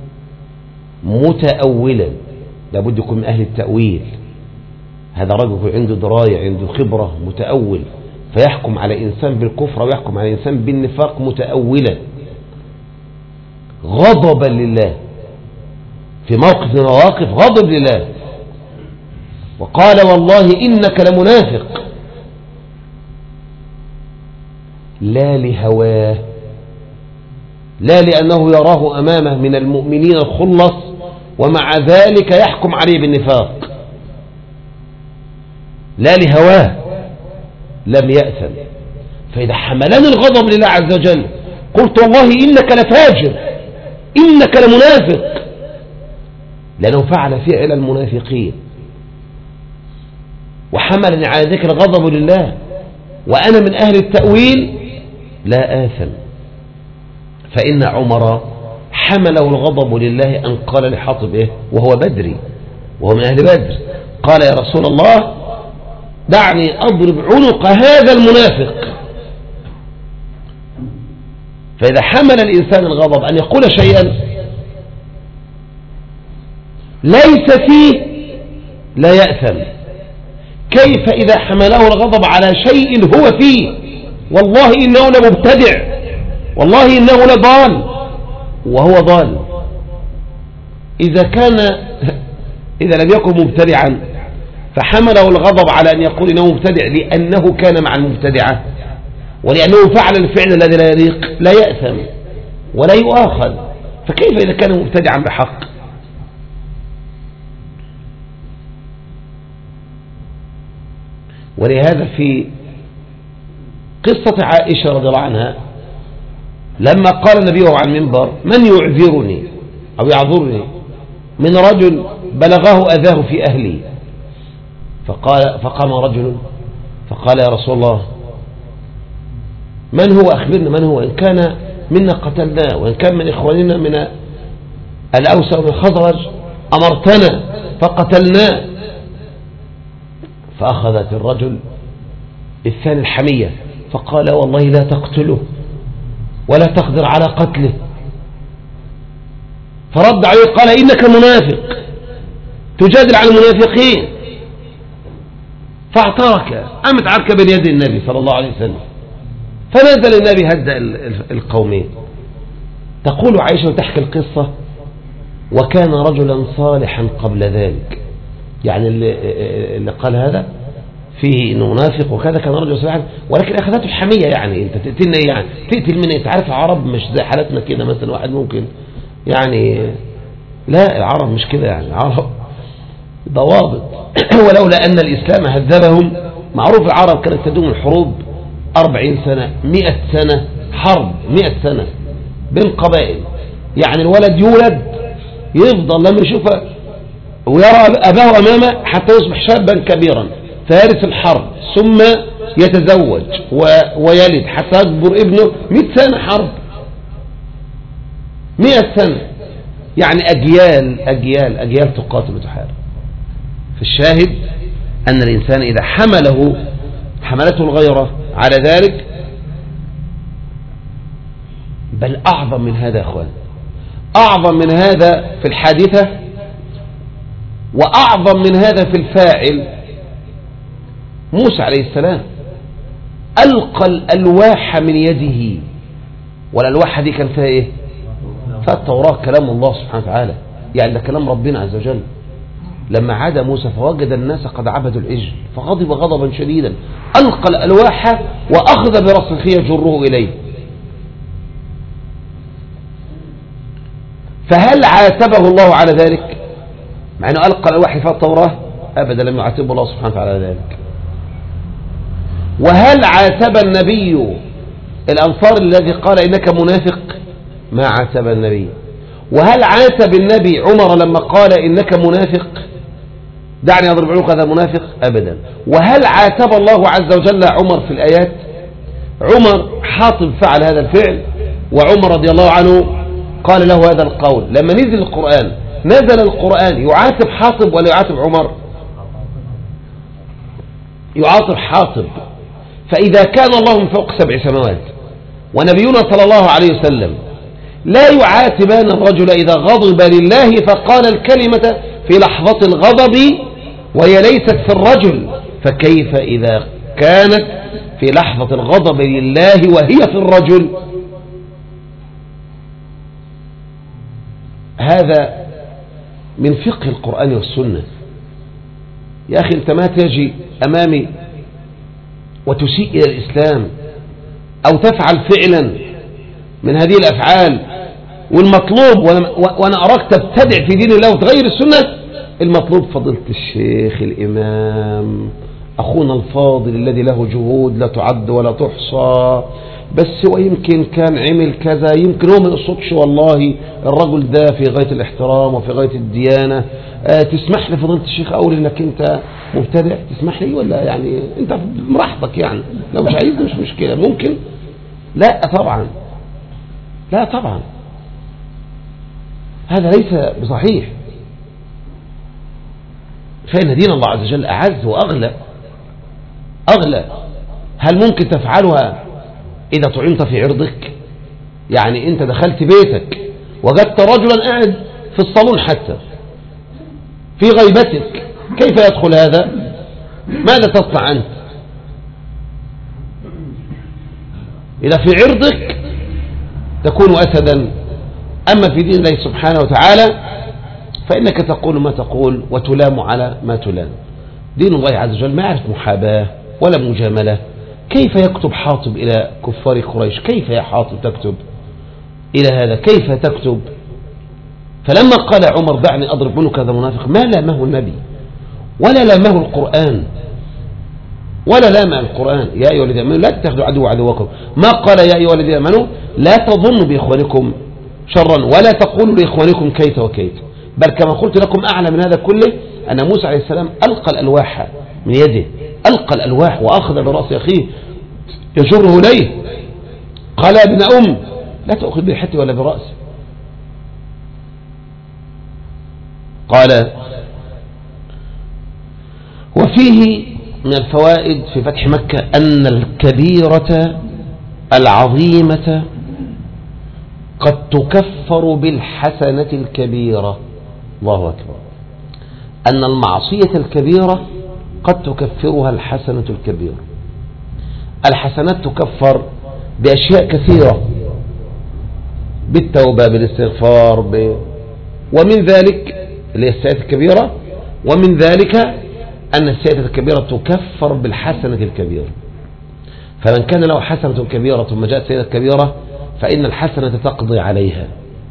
متأولا، لابد يكون من أهل التأويل. هذا رجل عنده دراية، عنده خبرة، متأول، فيحكم على إنسان بالكفر ويحكم على إنسان بالنفاق متأولا غضبا لله، في موقف من المواقف غضب لله وقال: والله إنك لمنافق، لا لهواه، لا لأنه يراه أمامه من المؤمنين الخلص ومع ذلك يحكم عليه بالنفاق، لا لهواه لم يأثم. فإذا حملني الغضب لله عز وجل قلت: والله إنك لفاجر، إنك لمنافق، لأنه فعل فعل المنافقين، وحملني على ذلك الغضب لله وأنا من أهل التأويل، لا آثم. فإن عمر حمله الغضب لله أن قال لحاطب إيه وهو بدري وهو من أهل بدر، قال: يا رسول الله دعني أضرب عنق هذا المنافق. فإذا حمل الإنسان الغضب أن يقول شيئا ليس فيه لا يأثم، كيف إذا حمله الغضب على شيء هو فيه؟ والله إنه لمبتدع، والله إنه لضال، وهو ضال. إذا لم يكن مبتدعا فحمله الغضب على أن يقول إنه مبتدع لأنه كان مع المبتدعة ولأنه فعل الفعل الذي لا يليق لا يأثم ولا يؤاخذ، فكيف إذا كان مبتدعا بحق؟ ولهذا في قصة عائشة رضي الله عنها لما قال النبي وهو على المنبر: من يعذرني أو يعذرني من رجل بلغه أذاه في أهلي؟ فقام رجل فقال: يا رسول الله، من هو؟ أخبرنا من هو، إن كان منا قتلناه، وإن كان من إخواننا من الأوس ومن الخزرج أمرتنا فقتلناه. فأخذت الرجل الثاني الحمية فقال: والله لا تقتله ولا تقدر على قتله. فرد عليه قال: إنك منافق تجادل عن المنافقين. فاعترك، قامت عركة بين يدي النبي صلى الله عليه وسلم، فنزل النبي هدأ القومين. تقول عائشة وتحكي القصة: وكان رجلا صالحا قبل ذلك، يعني اللي قال هذا فيه انه منافق وكذا كان رجل صالحا، ولكن اخذته الحمية. يعني انت تقتلنا ايه؟ يعني تقتل من؟ انت عارف العرب مش زي حالتنا كده، مثلا واحد ممكن يعني، لا العرب مش كده، يعني العرب ضوابط. ولولا أن الإسلام هذبهم، معروف العرب كانت تدوم الحروب 40 سنة 100 سنة حرب، 100 سنة بين قبائل. يعني الولد يولد يفضل لما يشوف ويرى أباه أمامه حتى يصبح شابا كبيرا فيرث الحرب، ثم يتزوج ويلد حتى يكبر ابنه 100 سنة حرب، 100 سنة، يعني أجيال أجيال أجيال تقاتل وتحارب. فالشاهد أن الإنسان إذا حملته الغيرة على ذلك، بل أعظم من هذا يا أخوان، أعظم من هذا في الحادثة، وأعظم من هذا في الفاعل. موسى عليه السلام ألقى الألواح من يده، والألواح دي كان فيها إيه؟ فالتوراة كلام الله سبحانه وتعالى، يعني ده كلام ربنا عز وجل. لما عاد موسى فوجد الناس قد عبدوا العجل فغضب غضبا شديدا، ألقى الألواح وأخذ برأسه يجره إليه. فهل عاتبه الله على ذلك؟ مع أنه ألقى الألواح في التوراة؟ أبدا، لم يعاتبه الله سبحانه وتعالى على ذلك. وهل عاتب النبي الأنصار الذي قال إنك منافق؟ ما عاتب النبي. وهل عاتب النبي عمر لما قال إنك منافق، دعني أضرب عنق هذا منافق؟ أبدا. وهل عاتب الله عز وجل عمر في الآيات؟ عمر حاطب فعل هذا الفعل، وعمر رضي الله عنه قال له هذا القول. لما نزل القرآن يعاتب حاطب ولا يعاتب عمر؟ يعاتب حاطب. فإذا كان الله من فوق 7 سماوات ونبينا صلى الله عليه وسلم لا يعاتبان الرجل إذا غضب لله فقال الكلمة في لحظة الغضب وهي ليست في الرجل، فكيف إذا كانت في لحظة الغضب لله وهي في الرجل؟ هذا من فقه القرآن والسنة. يا أخي أنت ما تجي أمامي وتسيء إلى الإسلام أو تفعل فعلا من هذه الأفعال، والمطلوب وأنا أراك تبتدع في دين الله وتغير السنة، المطلوب فضيلة الشيخ الإمام أخونا الفاضل الذي له جهود لا تعد ولا تحصى، بس ويمكن كان عمل كذا، يمكن هو ما يقصدش، والله الرجل ده في غاية الاحترام وفي غاية الديانة. تسمح لي فضيلة الشيخ أقول إنك أنت مبتدع؟ تسمح لي ولا يعني أنت براحتك؟ يعني لو مش عايز مش مشكلة، ممكن. لا طبعا، لا طبعا، هذا ليس بصحيح. فإن دين الله عز وجل أعز وأغلى. هل ممكن تفعلها إذا طعنت في عرضك؟ يعني أنت دخلت بيتك وجدت رجلا قاعد في الصالون حتى في غيبتك، كيف يدخل هذا؟ ماذا تصنع أنت؟ إذا في عرضك تكون أسدا، أما في دين الله سبحانه وتعالى فإنك تقول ما تقول وتلام على ما تلام. دين الله عز وجل ما يعرف محاباة ولا مجاملة. كيف يكتب حاطب إلى كفار قريش؟ كيف يا حاطب تكتب إلى هذا؟ كيف تكتب؟ فلما قال عمر دعني أضرب عنق هذا منافق ما لامه النبي ولا لامه القرآن ولا لام القرآن. يا أيها الذين آمنوا لا تتخذوا عدو عدوكم، ما قال يا أيها الذين آمنوا لا تظنوا بإخوانكم شرا ولا تقولوا لإخوانكم كيت وكيت. بل كما قلت لكم أعلى من هذا كله أن موسى عليه السلام ألقى الألواح من يده، ألقى الألواح وأخذ برأس أخيه يجره إليه، قال يا ابن أم لا تأخذ بحتي ولا برأسي. قال وفيه من الفوائد في فتح مكة أن الكبيرة العظيمة قد تكفر بالحسنة الكبيرة. الله أكبر. أن المعصية الكبيرة قد تكفرها الحسنة الكبيرة. الحسنات تكفر بأشياء كثيرة، بالتوبة بالاستغفار ومن ذلك اللي هي السيئات الكبيرة، ومن ذلك أن السيئة الكبيرة تكفر بالحسنة الكبيرة. فمن كان له حسنة كبيرة ثم جاءت سيئة كبيرة فإن الحسنة تقضي عليها.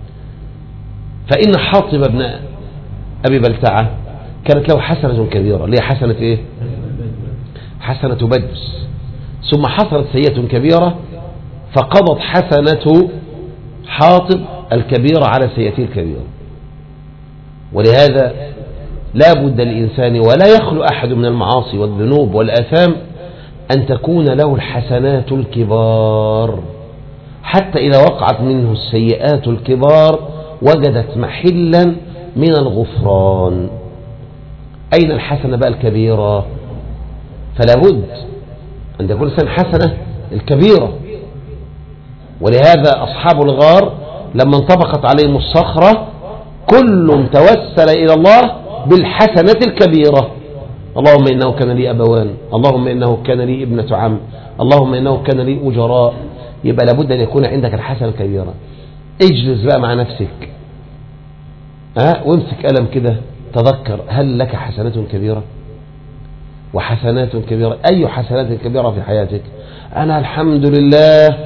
فإن حاطب ابن أبي بلتعة كانت له حسنة كبيرة، اللي هي حسنة إيه؟ حسنة بدس، ثم حصلت سيئة كبيرة فقضت حسنة حاطب الكبيرة على سيئته الكبيرة. ولهذا لا بد الإنسان ولا يخلو أحد من المعاصي والذنوب والآثام أن تكون له الحسنات الكبار، حتى إذا وقعت منه السيئات الكبار وجدت محلا من الغفران. أين الحسنة بقى الكبيرة؟ فلا بد أن تكون الإنسان حسنة الكبيرة. ولهذا أصحاب الغار لما انطبقت عليهم الصخرة كل توسل إلى الله بالحسنة الكبيرة. اللهم إنه كان لي أبوان، اللهم إنه كان لي ابنة عم، اللهم إنه كان لي أجراء. يبقى لابد أن يكون عندك الحسنة الكبيرة. اجلس بقى مع نفسك وامسك قلم كده، تذكر هل لك حسنات كبيرة وحسنات كبيرة؟ أي حسنات كبيرة في حياتك؟ أنا الحمد لله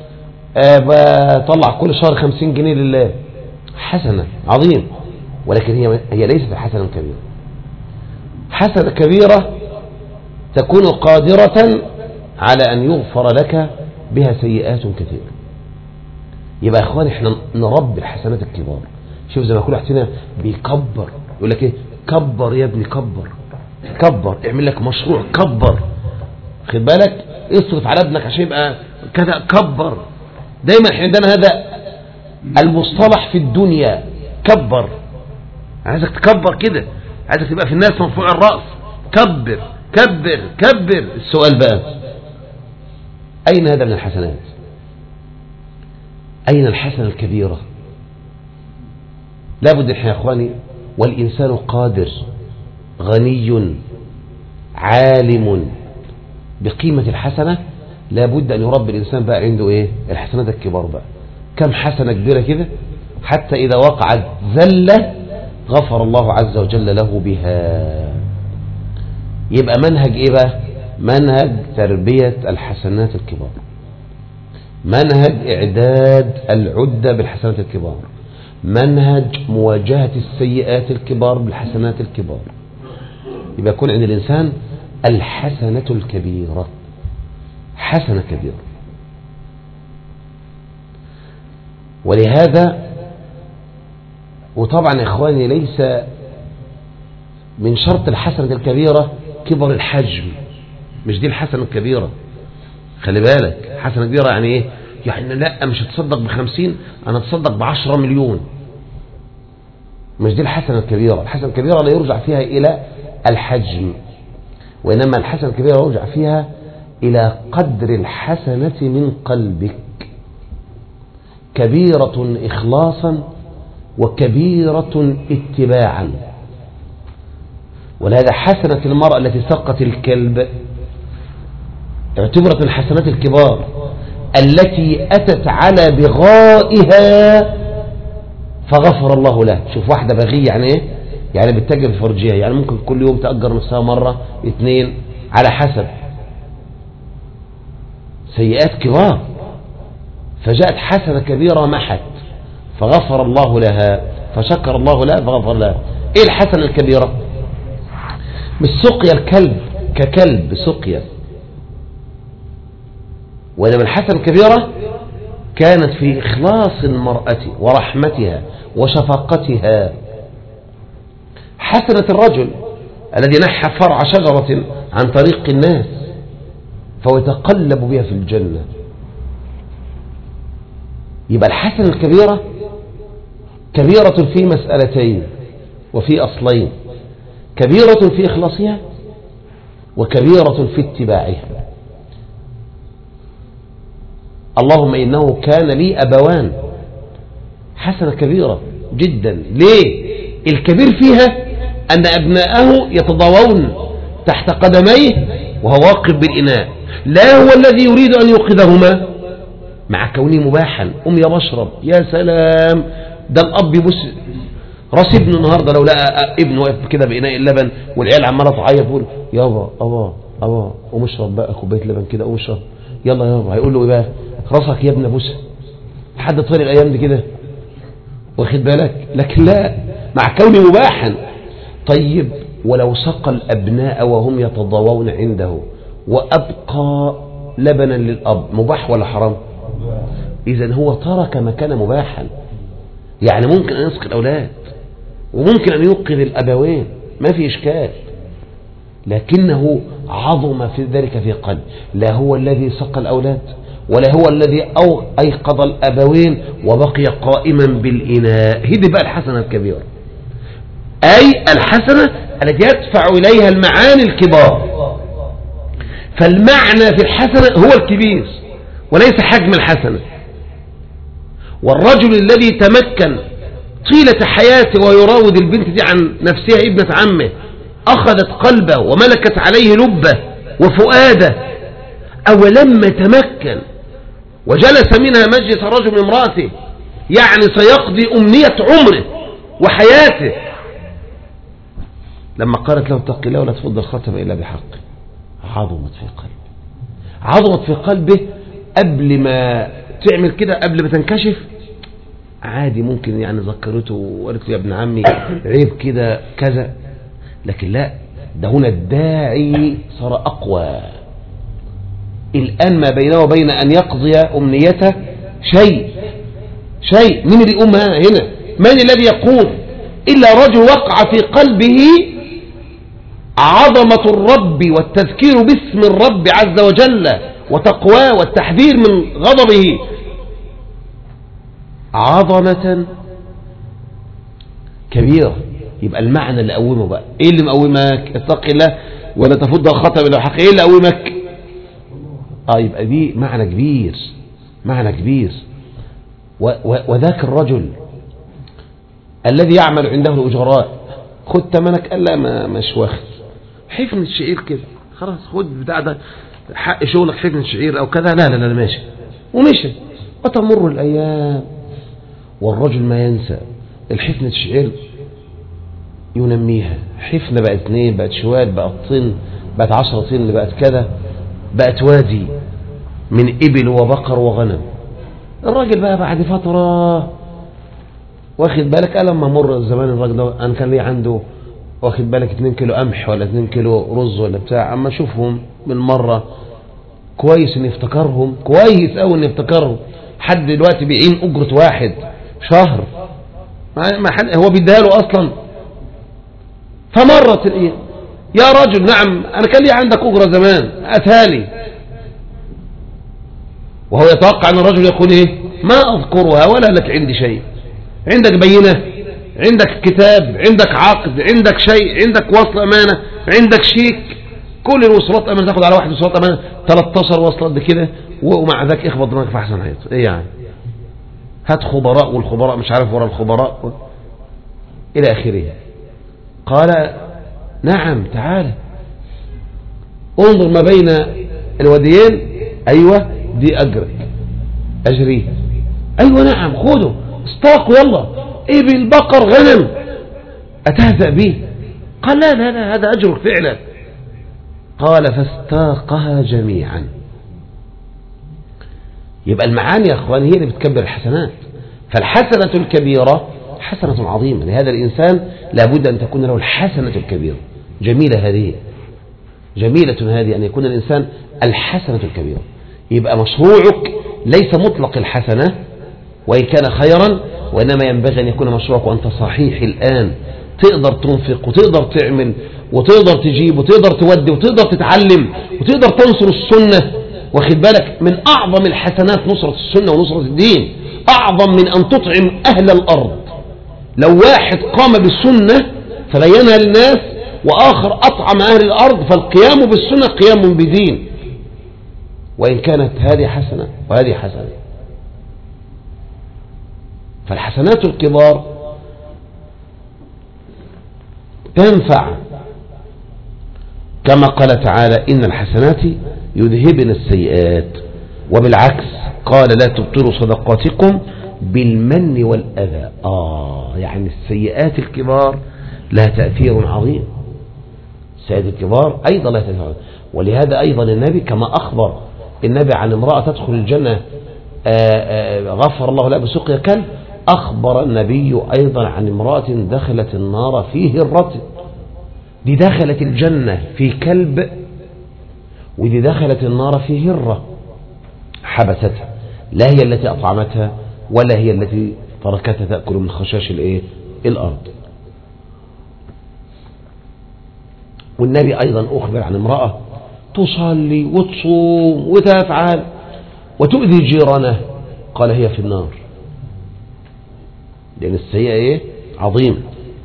بطلع كل شهر 50 جنيه لله، حسنة عظيم، ولكن هي ليست حسنة كبيرة. حسنة كبيرة تكون قادرة على أن يغفر لك بها سيئات كثيرة. يبقى يا اخواني احنا نربي الحسنات الكبار. شوف زي ما كل واحد فينا بيكبر، يقول لك ايه؟ كبر يا ابني، كبر كبر، اعمل لك مشروع، كبر، خد بالك، اصرف على ابنك عشان يبقى كذا، كبر. دايما عندنا هذا المصطلح في الدنيا، كبر. عايزك تكبر كده، عايزك تبقى في الناس مرفوع الرأس، كبر كبر كبر. السؤال بقى أين هذا من الحسنات؟ أين الحسنة الكبيرة؟ لابد احنا يا اخواني، والإنسان قادر غني عالم بقيمة الحسنة، لابد أن يربي الإنسان بقى عنده إيه؟ الحسنات الكبار بقى. كم حسنة كبيرة كده حتى إذا وقعت زلة غفر الله عز وجل له بها. يبقى منهج إيه بقى؟ منهج تربية الحسنات الكبار، منهج إعداد العدة بالحسنات الكبار، منهج مواجهة السيئات الكبار بالحسنات الكبار. يبقى يكون عند الإنسان الحسنة الكبيرة، حسنة كبيرة. ولهذا وطبعا يا إخواني ليس من شرط الحسنة الكبيرة كبر الحجم، مش دي الحسنة الكبيرة، خلي بالك. حسنة كبيرة يعني ايه؟ يعني لا مش هتصدق ب50، انا اتصدق ب10 مليون، مش دي الحسنة الكبيرة. الحسنة الكبيرة لا يرجع فيها الى الحجم، وانما الحسنة الكبيرة يرجع فيها الى قدر الحسنة من قلبك، كبيرة اخلاصا وكبيرة اتباعا. ولهذا حسنة المرأة التي سقت الكلب اعتبرت الحسنات الكبار، التي أتت على بغائها فغفر الله له. شوف واحدة بغية يعني ايه؟ يعني بتتاجر في فرجها، يعني ممكن كل يوم تأجر نفسها مرة 2 على حسب، سيئات كبار، فجاءت حسنة كبيرة محت فغفر الله لها، فشكر الله لها فغفر لها. ايه الحسنة الكبيرة؟ مش سقيا الكلب ككلب سقيا، وإنما الحسنة الكبيرة كانت في إخلاص المرأة ورحمتها وشفقتها. حسنة الرجل الذي نحى فرع شجرة عن طريق الناس فهو يتقلب بها في الجنة. يبقى الحسنة الكبيرة كبيرة في مسألتين وفي أصلين: كبيرة في إخلاصها وكبيرة في اتباعها. اللهم إنه كان لي أبوان، حسنة كبيرة جدا. ليه؟ الكبير فيها أن أبناءه يتضاوون تحت قدميه وهو واقف بالإناء، لا هو الذي يريد أن يوقظهما مع كونه مباحا. يا بشرب، يا سلام، ده الأب يبص راس ابنه النهارده لو لقى ابنه واقف كده بإناء اللبن والعيال عماله تعيط تقول يابا أبا قوم اشرب بقى كوبايه لبن كده، قوم اشرب يلا يابا. هيقول له ايه بقى؟ راسك يا ابن ابوسه. حد طول الايام دي كده واخد بالك؟ لكن لا، مع كونه مباحا. طيب ولو سقى الابناء وهم يتضاوون عنده وابقى لبنا للاب، مباح ولا حرام؟ اذا هو ترك مكان مباحا. يعني ممكن ان يسقي الاولاد وممكن ان يوقظ الابوين، ما في اشكال، لكنه عظم في ذلك في قلب. لا هو الذي سقى الأولاد ولا هو الذي أيقظ الأبوين وبقي قائما بالإناء. هذه بقى الحسنة الكبيرة، أي الحسنة التي يدفع إليها المعاني الكبار. فالمعنى في الحسنة هو الكبير وليس حجم الحسنة. والرجل الذي تمكن طيلة حياته ويراود البنت دي عن نفسها ابنة عمه، أخذت قلبه وملكت عليه لبه وفؤاده، أولما تمكن وجلس منها مجلس رجل من امرأته، يعني سيقضي أمنية عمره وحياته، لما قالت له اتق الله ولا تفض الخاتم إلا بحقه، عظمت في قلبه، عظمت في قلبه. قبل ما تعمل كده، قبل ما تنكشف عادي، ممكن يعني ذكرته وقالت له يا ابن عمي عيب كده كذا، لكن لا، ده هنا الداعي صار أقوى. الآن ما بينه وبين أن يقضي أمنيته شيء. من اللي يقوم هنا؟ من الذي يقوم؟ إلا رجل وقع في قلبه عظمة الرب والتذكير باسم الرب عز وجل وتقواه والتحذير من غضبه، عظمة كبيرة. يبقى المعنى اللي قومه بقى ايه؟ اللي مقومك اتق الله ولا تفض الخاتم الا بحقه، ايه اللي قومك؟ يبقى دي معنى كبير، معنى كبير. وذاك الرجل الذي يعمل عنده الأجراء، خد تمنك، قال لا ما مش واخد حفن الشعير كده، خلاص خد بتاع ده حق شغلك حفن الشعير او كذا، لا ماشي، ومشي. وتمر الأيام والرجل ما ينسى الحفنة الشعير ينميها، حفنة بقت 2، بقت شوال، بقت طن، بقت 10 طن، بقت كذا، بقت وادي من إبل وبقر وغنم. الراجل بقى بعد فترة واخد بالك، قال لما مر الزمان الراجل ده أنا كان لي عنده واخد بالك 2 كيلو قمح ولا 2 كيلو رز ولا بتاع، أما أشوفهم من مرة كويس إن يفتكرهم، كويس أوي إن يفتكرهم. حد دلوقتي بيعين أجرة واحد شهر ما حد هو بيديها له أصلا. فمرت الإيه يا رجل، نعم أنا كان لي عندك أجرة زمان أتالي، وهو يتوقع أن الرجل يقول إيه؟ ما أذكرها ولا لك عندي شيء. عندك بينة، عندك كتاب، عندك عقد، عندك شيء، عندك وصل أمانة، عندك شيك، كل الوصلات أمانة تاخد على واحد وصلات أمانة 13 وصلات بكده، ومع ذلك اخبط دماغك في أحسن حياته. إيه يعني؟ هات خبراء، والخبراء مش عارف ورا الخبراء إلى آخره. قال نعم تعالى انظر ما بين الوديين، أيوة دي أجرك، أجري؟ أيوة نعم، خذوا استاقوا يلا، إبل بقر غنم، أتهزأ به؟ قال لا لا لا، هذا أجرك فعلا. قال فاستاقها جميعا. يبقى المعاني يا أخواني هي اللي بتكبر الحسنات. فالحسنة الكبيرة حسنة عظيمة، لهذا الإنسان لابد أن تكون له الحسنة الكبيرة. جميلة هذه، جميلة هذه، أن يكون الإنسان الحسنة الكبيرة. يبقى مشروعك ليس مطلق الحسنة وإن كان خيرا، وإنما ينبغي أن يكون مشروعك وأنت صحيح الآن، تقدر تنفق وتقدر تعمل وتقدر تجيب وتقدر تودي وتقدر تتعلم وتقدر تنصر السنة. واخد بالك؟ من أعظم الحسنات نصرة السنة ونصرة الدين، أعظم من أن تطعم أهل الأرض. لو واحد قام بالسنة فبينها للناس وآخر أطعم أهل الأرض، فالقيام بالسنة قيام بدين، وإن كانت هذه حسنة وهذه حسنة. فالحسنات الكبار تنفع، كما قال تعالى إن الحسنات يذهبن السيئات، وبالعكس قال لا تبطلوا صدقاتكم بالمن والأذى. يعني السيئات الكبار لها تأثير عظيم، السيئات الكبار أيضا لها تأثير عظيم. ولهذا أيضا النبي كما أخبر النبي عن امرأة تدخل الجنة غفر الله لها بسقيا كلب، أخبر النبي أيضا عن امرأة دخلت النار في هرة. دي دخلت الجنة في كلب، ودي دخلت النار في هرة حبستها، لا هي التي أطعمتها ولا هي التي تركتها تأكل من خشاش الأرض. والنبي أيضا أخبر عن امرأة تصلي وتصوم وتفعل وتؤذي جيرانه، قال هي في النار، لأن السيئة عظيم.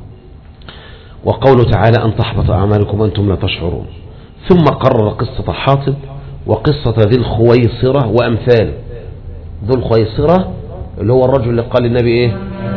وقوله تعالى أن تحبط أعمالكم وأنتم لا تشعرون. ثم قرر قصة حاطب وقصة ذي الخويصرة وأمثاله. ذو الخويصرة اللي هو الرجل اللي قال للنبي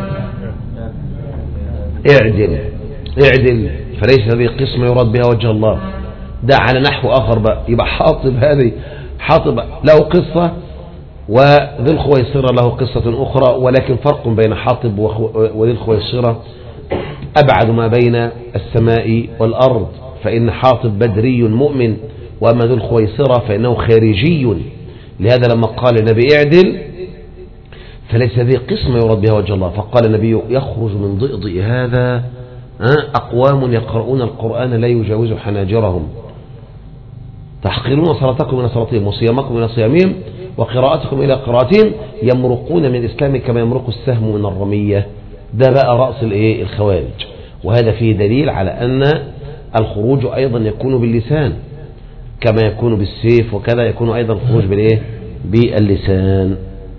اعدل اعدل فليس هذه قسمة يراد بها وجه الله. ده على نحو آخر بقى، يبقى حاطب هذه حاطب له قصة وذي الخويصرة له قصة أخرى، ولكن فرق بين حاطب وذي الخويصرة أبعد ما بين السماء والأرض، فإن حاطب بدري مؤمن، وأما ذو الخويصرة فإنه خارجي. لهذا لما قال النبي اعدل فليس هذه قسمة يراد بها وجه الله، فقال النبي يخرج من ضئضئ هذا أقوام يقرؤون القرآن لا يجاوز حناجرهم، تحقرون صلاتكم من صلاتهم وصيامكم من صيامهم وقراءتكم إلى قراءتهم، يمرقون من الإسلام كما يمرق السهم من الرمية. ده بقى رأس الخوارج. وهذا فيه دليل على أن الخروج أيضا يكون باللسان كما يكون بالسيف، وكذا يكون أيضا الخروج باللسان،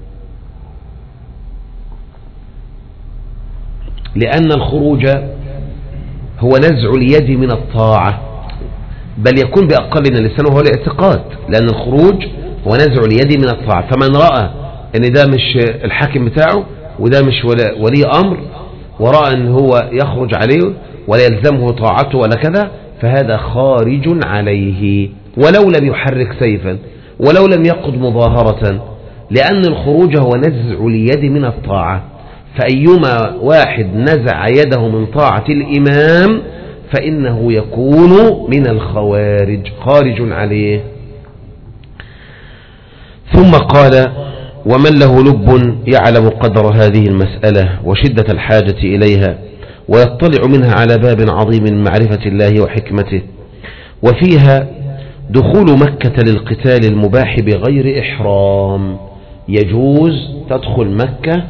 لأن الخروج هو نزع اليد من الطاعة، بل يكون بأقل من اللسان وهو الاعتقاد، لأن الخروج هو نزع اليد من الطاعة. فمن رأى أن ده مش الحاكم بتاعه وده مش ولي أمر، ورأى أن هو يخرج عليه ولا يلزمه طاعته ولا كذا، فهذا خارج عليه ولو لم يحرك سيفا ولو لم يقض مظاهرة، لأن الخروج هو نزع اليد من الطاعة. فأيما واحد نزع يده من طاعة الإمام فإنه يكون من الخوارج، خارج عليه. ثم قال ومن له لب يعلم قدر هذه المسألة وشدة الحاجة إليها، ويطلع منها على باب عظيم من معرفة الله وحكمته، وفيها دخول مكة للقتال المباح بغير إحرام. يجوز تدخل مكة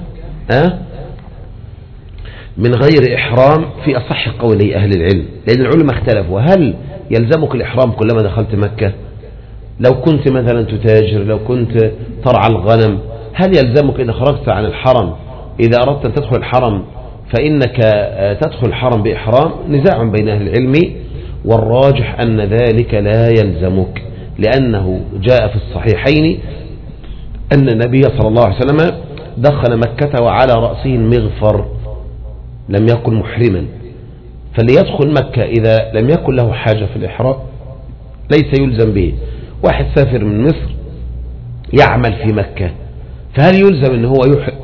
من غير إحرام في أصح قولي أهل العلم، لأن العلماء اختلفوا هل يلزمك الإحرام كلما دخلت مكة؟ لو كنت مثلا تتاجر، لو كنت ترعى الغنم، هل يلزمك إذا خرجت عن الحرم، إذا أردت أن تدخل الحرم فإنك تدخل الحرم بإحرام؟ نزاع بين أهل العلم، والراجح أن ذلك لا يلزمك، لأنه جاء في الصحيحين أن النبي صلى الله عليه وسلم دخل مكة وعلى رأسه المغفر، لم يكن محرما. فليدخل مكة إذا لم يكن له حاجة في الإحرام ليس يلزم به. واحد سافر من مصر يعمل في مكة فهل يلزم ان هو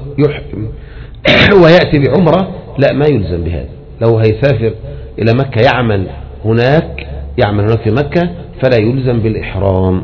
ويأتي بعمرة؟ لا، ما يلزم بهذا. لو هيسافر إلى مكة يعمل هناك في مكة فلا يلزم بالإحرام.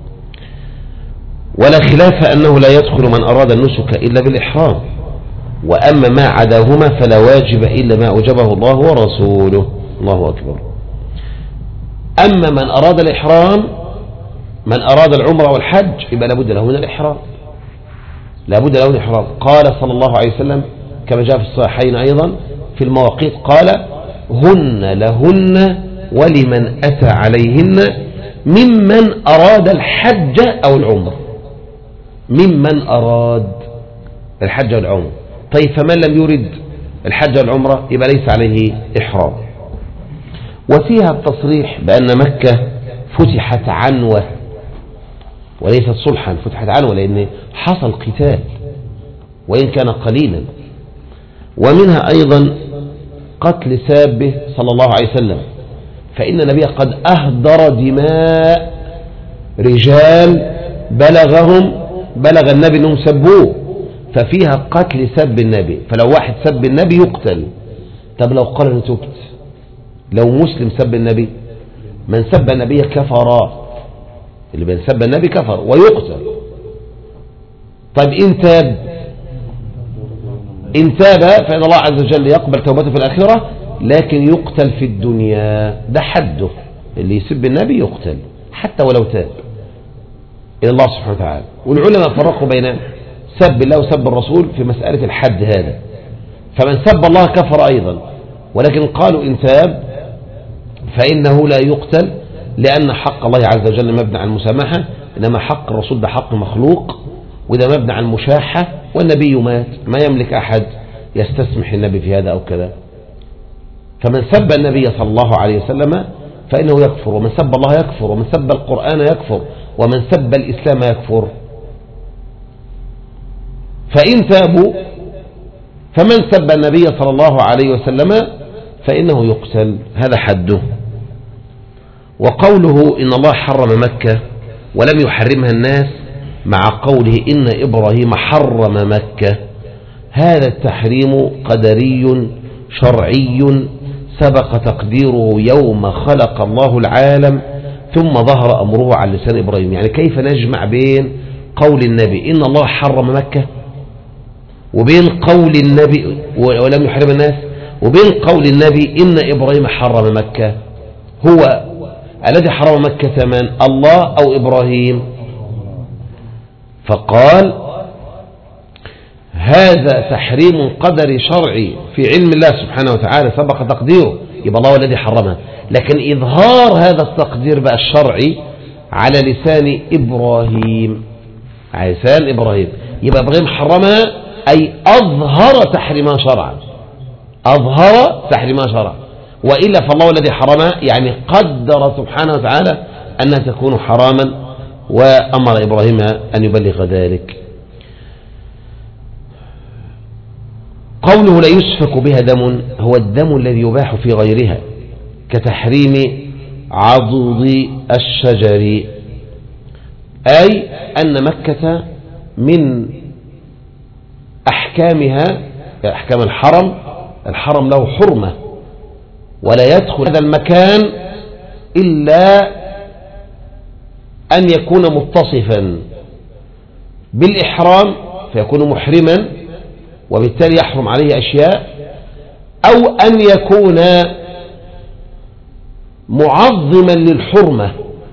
ولا خلاف أنه لا يدخل من أراد النسك إلا بالإحرام، وأما ما عداهما فلا واجب إلا ما أوجبه الله ورسوله. الله أكبر. أما من أراد الإحرام، من أراد العمرة والحج، يبقى لابد له من الإحرام، لابد له من الإحرام. قال صلى الله عليه وسلم كما جاء في الصحيحين أيضا في المواقيت، قال: هن لهن ولمن أتى عليهن ممن أراد الحج أو العمرة. ممن أراد الحج أو العمرة. طيب فمن لم يرد الحج أو العمرة يبقى ليس عليه إحرام. وفيها التصريح بأن مكة فتحت عنوة وليست صلحا، فتحت عنوة لأن حصل قتال وإن كان قليلا. ومنها أيضا قتل سابه صلى الله عليه وسلم، فإن النبي قد أهدر دماء رجال بلغ النبي أنهم سبوه، ففيها قتل سب النبي. فلو واحد سب النبي يقتل. طب لو قال أنا تبت، لو مسلم سب النبي، من سب النبي كفر، اللي من سب النبي كفر ويقتل. طيب إن تاب فإن الله عز وجل يقبل توبته في الآخرة، لكن يقتل في الدنيا. ده حده، اللي يسب النبي يقتل حتى ولو تاب إلى الله سبحانه وتعالى. والعلماء فرقوا بين سب الله وسب الرسول في مسألة الحد هذا. فمن سب الله كفر أيضا، ولكن قالوا إن تاب فإنه لا يقتل، لأن حق الله عز وجل مبنى على المسامحة، إنما حق الرسول ده حق مخلوق، وده مبنى على المشاحة، والنبي مات، ما يملك أحد يستسمح النبي في هذا أو كذا. فمن سب النبي صلى الله عليه وسلم فإنه يكفر، ومن سب الله يكفر، ومن سب القرآن يكفر، ومن سب الإسلام يكفر. فإن تابوا فمن سب النبي صلى الله عليه وسلم فإنه يقتل، هذا حده. وقوله إن الله حرم مكة ولم يحرمها الناس، مع قوله إن إبراهيم حرم مكة، هذا التحريم قدري شرعي سبق تقديره يوم خلق الله العالم ثم ظهر أمره على لسان إبراهيم. يعني كيف نجمع بين قول النبي إن الله حرم مكة وبين قول النبي ولم يحرم الناس، وبين قول النبي إن إبراهيم حرم مكة؟ هو الذي حرم مكة من الله أو إبراهيم؟ فقال هذا تحريم قدري شرعي في علم الله سبحانه وتعالى سبق تقديره، يبقى الله الذي حرمها. لكن إظهار هذا التقدير بقى الشرعي على لسان إبراهيم، على لسان إبراهيم، يبقى إبراهيم حرمها، أي أظهر تحريمها شرعا، أظهر تحريمها شرعا. وإلا فالله الذي حرمها يعني قدر سبحانه وتعالى أنها تكون حراما، وأمر إبراهيم أن يبلغ ذلك. قوله لا يسفك بها دم، هو الدم الذي يباح في غيرها، كتحريم عضد الشجر، أي أن مكة من أحكامها أحكام الحرم له حرمة، ولا يدخل هذا المكان إلا أن يكون متصفا بالإحرام فيكون محرما وبالتالي يحرم عليه أشياء، أو أن يكون معظما للحرمة.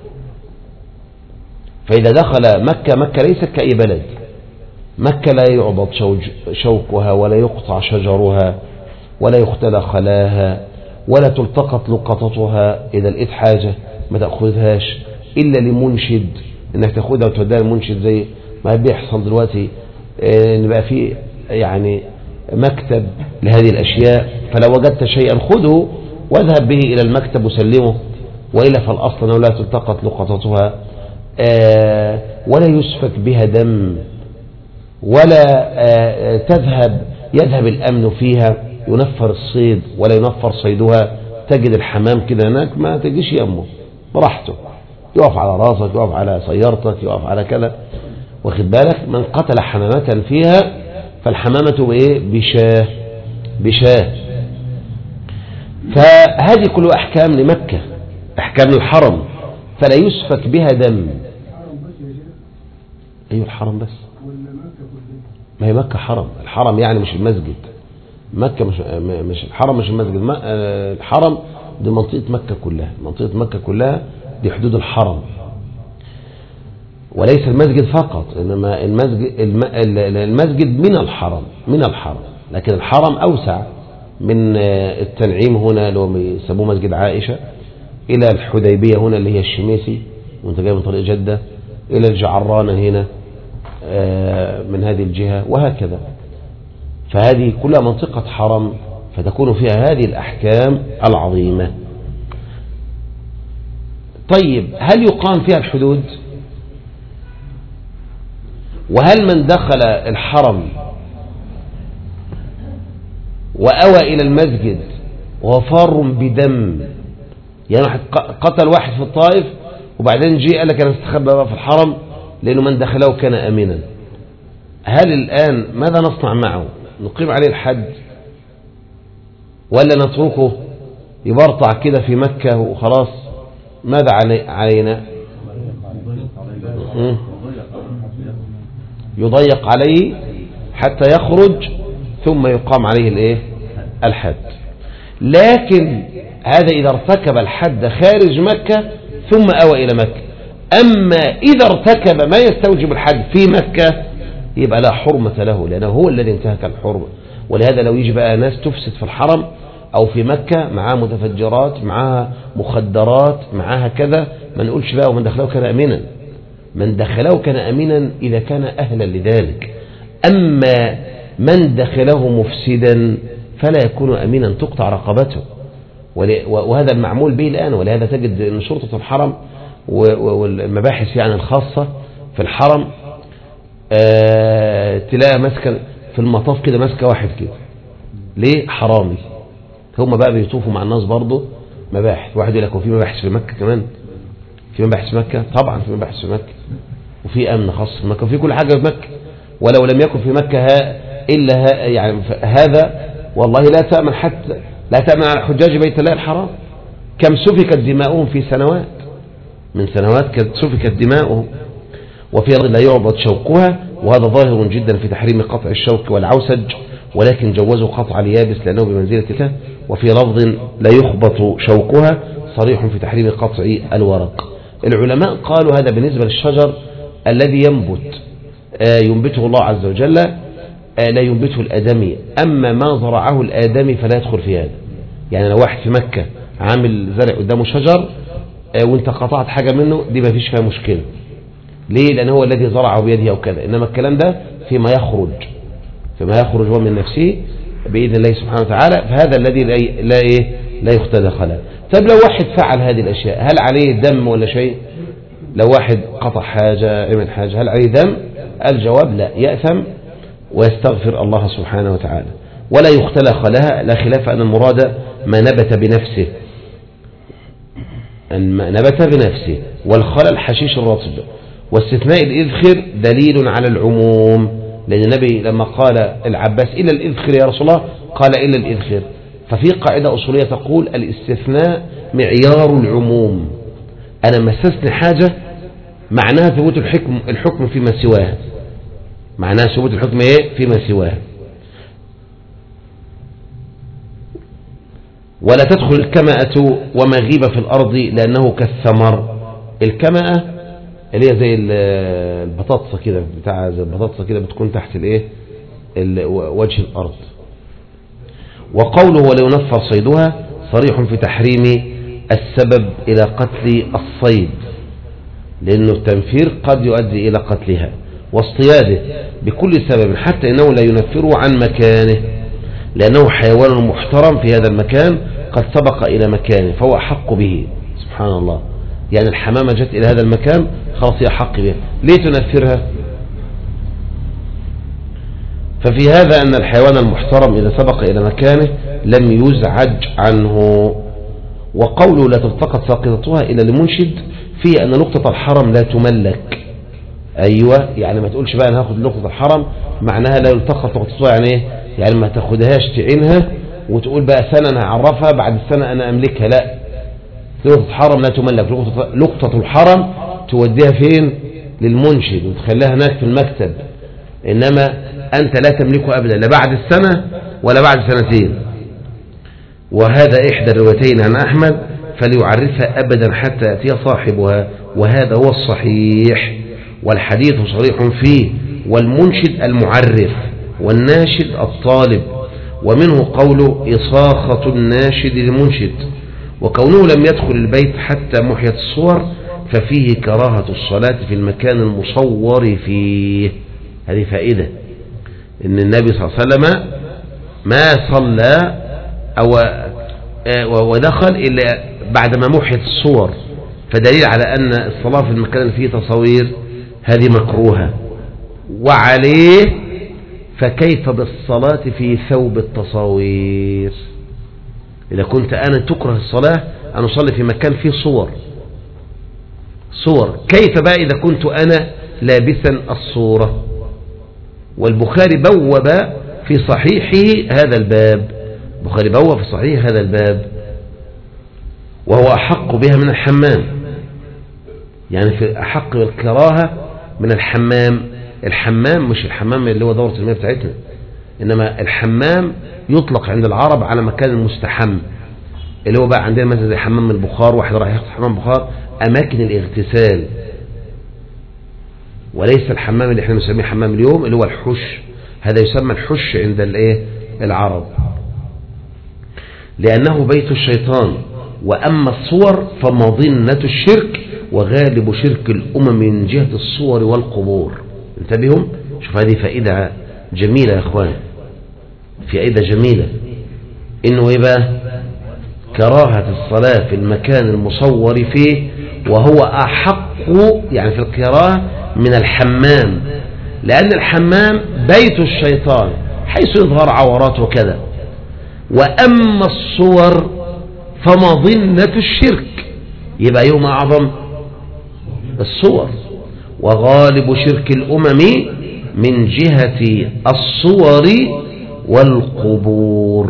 فإذا دخل مكة ليست كأي بلد، مكة لا يعبط شوكها ولا يقطع شجرها ولا يختلى خلاها ولا تلتقط لقطتها. إذا لقيت حاجة ما تأخذهاش إلا لمنشد، إنك تأخذها وتوديها لمنشد، زي ما بيحصل دلوقتي إن بقى في يعني مكتب لهذه الأشياء، فلو وجدت شيئا خذه واذهب به إلى المكتب وسلمه، وإلا فالأصل أنه لا تلتقط لقطتها، ولا يسفك بها دم، ولا يذهب الأمن فيها، ينفر الصيد ولا ينفر صيدها. تجد الحمام كده هناك ما تجيش يمه براحته، يقف على راسك، يقف على سيارتك، يقف على كذا، واخد بالك؟ من قتل حمامة فيها فالحمامة بإيه؟ بشاه. فهذه كل أحكام لمكة، أحكام الحرم، فلا يسفك بها دم. أيوه الحرم بس، ما هي مكة حرم. الحرم يعني مش المسجد، مكة مش الحرم، مش المسجد. الحرم دي منطقة مكة كلها، منطقة مكة كلها دي حدود الحرم، وليس المسجد فقط، إنما المسجد من الحرم، من الحرم. لكن الحرم أوسع من التنعيم هنا اللي هو بيسموه مسجد عائشة، إلى الحديبية هنا اللي هي الشميسي وانت جاي من طريق جدة، إلى الجعرانة هنا من هذه الجهة، وهكذا. فهذه كلها منطقة حرم، فتكون فيها هذه الأحكام العظيمة. طيب هل يقام فيها الحدود؟ وهل من دخل الحرم وأوى إلى المسجد وهو فار بدم، يعني واحد قتل واحد في الطائف وبعدين جاء قال لك أنا استخبى بقى في الحرم لأنه من دخله كان أمينا، هل الآن ماذا نصنع معه؟ نقيم عليه الحد ولا نتركه يبرطع كده في مكة وخلاص؟ ماذا علينا؟ يضيق عليه حتى يخرج ثم يقام عليه الايه؟ الحد. لكن هذا إذا ارتكب الحد خارج مكة ثم أوى إلى مكة. أما إذا ارتكب ما يستوجب الحد في مكة يبقى لا حرمة له، لأنه هو الذي انتهك الحرمة. ولهذا لو يجي بقى ناس تفسد في الحرم أو في مكة معها متفجرات، معها مخدرات، معها كذا، ما نقولش بقى ومن دخله كان أمينا. من دخله كان أمينا إذا كان أهلا لذلك. أما من دخله مفسدا فلا يكون أمينا، تقطع رقبته. وهذا المعمول به الآن. ولهذا تجد أن شرطة الحرم والمباحث يعني الخاصة في الحرم تلاقي مسكن في المطاف كده، مسكة واحد كده. ليه؟ حرامي. هم بقى بيطوفوا مع الناس برضه مباحث. واحد يقول لك وفي مباحث في مكة كمان؟ في مباحث في مكة؟ طبعا في مباحث في مكة، وفي أمن خاص في مكة، وفي كل حاجة في مكة. ولو لم يكن في مكة إلا يعني هذا والله لا تأمن، حتى لا تأمن على حجاج بيت الله الحرام. كم سفكت دماؤهم في سنوات، من سنوات سفكت دماؤهم. وفي أرض لا يعبد شوكها، وهذا ظاهر جدا في تحريم قطع الشوك والعوسج، ولكن جوزوا قطع اليابس لأنه بمنزلة كه. وفي لفظ لا يخبط شوكها صريح في تحريم قطع الورق. العلماء قالوا هذا بالنسبة للشجر الذي ينبته الله عز وجل، لا ينبته الآدمي. أما ما زرعه الآدمي فلا يدخل في هذا. يعني لو واحد في مكة عامل زرع قدامه شجر وانت قطعت حاجة منه، دي ما فيش فيها مشكلة. ليه؟ لأنه هو الذي زرعه بيده أو كذا. إنما الكلام ده فيما يخرج هو من نفسه بإذن الله سبحانه وتعالى، فهذا الذي لا يختلق له. طيب لو واحد فعل هذه الأشياء هل عليه دم ولا شيء؟ لو واحد قطع حاجة عمل حاجة هل عليه دم؟ الجواب لا، يأثم ويستغفر الله سبحانه وتعالى ولا يختلق لها. لا خلاف أن المراد ما نبت بنفسه، والخلل الحشيش الرطب. واستثناء الإذخر دليل على العموم، لأن النبي لما قال العباس إلا الإذخر يا رسول الله قال إلا الإذخر. ففي قاعدة أصولية تقول الاستثناء معيار العموم. أنا ما استثني حاجة معناها ثبوت الحكم فيما سواها، معناها ثبوت الحكم فيما سواها. ولا تدخل الكمأة وما غيب في الأرض لأنه كالثمر. الكمأة اللي هي زي البطاطسة كده، بتاع زي البطاطسة كده بتكون تحت وجه الأرض. وقوله ولا ينفر صيدها صريح في تحريم السبب إلى قتل الصيد، لأنه التنفير قد يؤدي إلى قتلها، واصطياده بكل سبب حتى إنه لا ينفره عن مكانه، لأنه حيوان محترم في هذا المكان قد سبق إلى مكانه فهو أحق به. سبحان الله، يعني الحمامة جت إلى هذا المكان خلاص هي أحق به، ليه تنفرها؟ ففي هذا أن الحيوان المحترم إذا سبق إلى مكانه لم يزعج عنه. وقوله لا تلتقط ساقطتها إلى المنشد فيه أن نقطة الحرم لا تملك، أيوة، يعني ما تقولش بقى أنا هاخد لقطة الحرم، معناها لا يلتقط لقطة الصور، يعني إيه؟ يعني ما تاخدهاش تعينها وتقول بقى سنة أنا هعرفها بعد السنة أنا أملكها، لا، لقطة الحرم لا تملك. لقطة الحرم توديها فين؟ للمنشد وتخليها هناك في المكتب، إنما أنت لا تملكه أبدا، لا بعد السنة ولا بعد سنتين. وهذا إحدى الروايتين عن أحمد، فليعرفها أبدا حتى يأتي صاحبها، وهذا هو الصحيح، والحديث صريح فيه، والمنشد المعرف والناشد الطالب، ومنه قوله إصاخة الناشد للمنشد. وكونه لم يدخل البيت حتى محيت الصور ففيه كراهة الصلاة في المكان المصور فيه. هذه فائدة، إن النبي صلى الله عليه وسلم ما صلى ودخل إلا بعدما محيت الصور، فدليل على أن الصلاة في المكان اللي فيه تصوير هذه مكروهة. وعليه فكيف بالصلاة في ثوب التصاوير؟ إذا كنت أنا تكره الصلاة أن أصلي في مكان فيه صور، كيف بقى إذا كنت أنا لابسا الصورة؟ والبخاري بوب في صحيحه هذا الباب، البخاري بوب في صحيح هذا الباب، وهو أحق بها من الحمام، يعني في أحق بالكراهة من الحمام. الحمام مش الحمام اللي هو دورة المياه بتاعتنا، إنما الحمام يطلق عند العرب على مكان المستحم، اللي هو بقى عندنا مثلا زي حمام البخار، واحد راح ياخد حمام بخار، أماكن الاغتسال، وليس الحمام اللي احنا بنسميه حمام اليوم اللي هو الحش. هذا يسمى الحش عند العرب، لأنه بيت الشيطان. وأما الصور فمظنة الشرك وغالب شرك الأمم من جهة الصور والقبور. انتبهوا، شوف هذه فائدة جميلة يا أخوان، فائدة جميلة، إنه يبقى كراهة الصلاة في المكان المصور فيه، وهو أحق يعني في الكراهة من الحمام، لأن الحمام بيت الشيطان حيث يظهر عورات وكذا. وأما الصور فمظنة الشرك، يبقى يوم أعظم الصور، وغالب شرك الأمم من جهة الصور والقبور،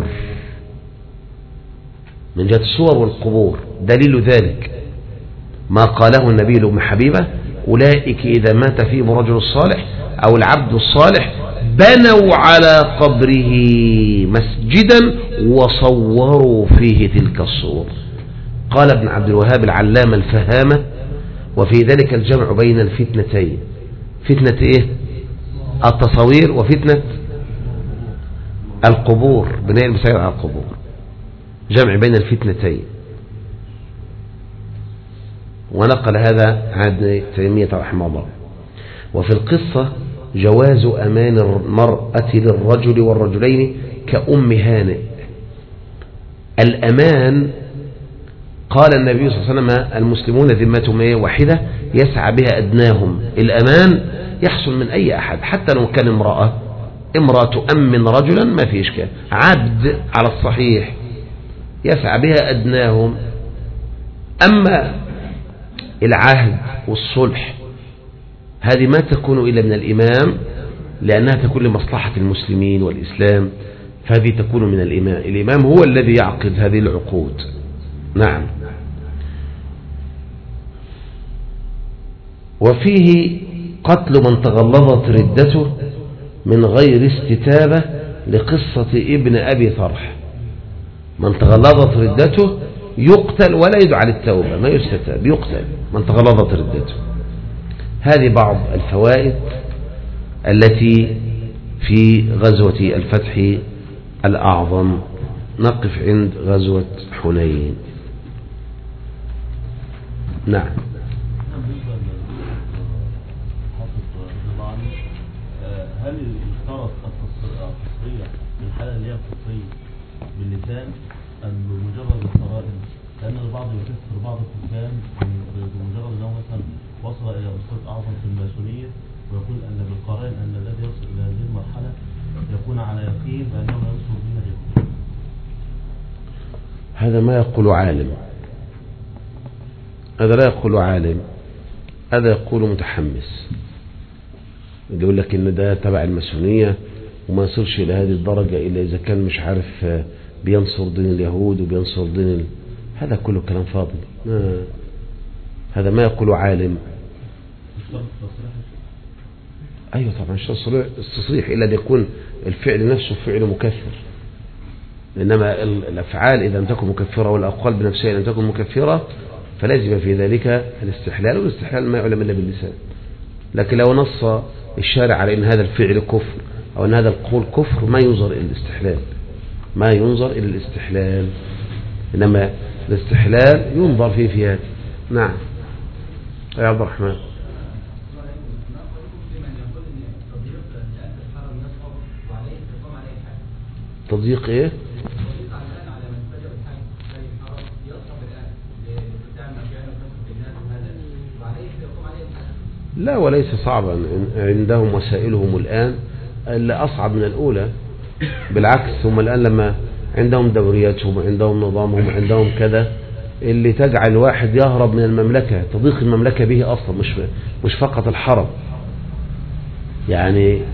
من جهة الصور والقبور. دليل ذلك ما قاله النبي لأم حبيبة: أولئك إذا مات فيهم الرجل الصالح أو العبد الصالح بنوا على قبره مسجدا وصوروا فيه تلك الصور. قال ابن عبد الوهاب العلامة الفهامة: وفي ذلك الجمع بين الفتنتين، فتنة إيه؟ التصوير، وفتنة القبور، بناء المساجد على القبور، جمع بين الفتنتين. ونقل هذا عن ابن تيمية رحمه الله. وفي القصة جواز أمان المرأة للرجل والرجلين كأم هانئ. الأمان، قال النبي صلى الله عليه وسلم: المسلمون ذمتهم واحدة يسعى بها أدناهم. الأمان يحصل من أي أحد، حتى لو كان امرأة تؤمن رجلا ما في إشكال، عبد على الصحيح يسعى بها أدناهم. أما العهد والصلح هذه ما تكون إلا من الإمام، لأنها تكون لمصلحة المسلمين والإسلام، فهذه تكون من الإمام. الإمام هو الذي يعقد هذه العقود. نعم. وفيه قتل من تغلظت ردته من غير استتابة، لقصة ابن أبي طرح. من تغلظت ردته يقتل ولا يدعى للتوبة، ما يستتاب، يقتل من تغلظت ردته. هذه بعض الفوائد التي في غزوة الفتح الأعظم. نقف عند غزوة حنين. نعم. هل يشترط التصريح في الحالة اللي هي التصريح باللسان أم بمجرد القرائن؟ لأن البعض يفسر بعض الحكام بمجرد أنه مثلا وصل إلى أستاذ أعظم في الماسونية ويقول أن بالقرائن أن الذي يصل إلى هذه المرحلة يكون على يقين بأنه لا يصل بها يقين. هذا ما يقول عالم، هذا لا يقول عالم، هذا يقول متحمس. اللي يقول لك ان ده تبع الماسونية وما يصلش الى هذه الدرجة الا اذا كان مش عارف بينصر دين اليهود وبينصر دين هذا كله كلام فاضي. هذا ما يقوله عالم. ايوه طبعا مش التصريح الا ان يكون الفعل نفسه فعل مكفر، انما الافعال اذا لم تكن مكفرة والاقوال بنفسها لم تكن مكفرة فلازم في ذلك الاستحلال، والاستحلال ما يعلم الا باللسان. لكن لو نص الشارع على ان هذا الفعل كفر او ان هذا القول كفر ما ينظر الى الاستحلال، ما ينظر الى الاستحلال، انما الاستحلال ينظر فيه هذا. نعم يا عبد الرحمن. تضييق ايه؟ لا وليس صعبا، عندهم وسائلهم الآن اللي أصعب من الأولى، بالعكس هم الآن لما عندهم دورياتهم وعندهم نظامهم وعندهم كذا اللي تجعل الواحد يهرب من المملكة، تضيق المملكة به أصلا، مش فقط الحرم يعني.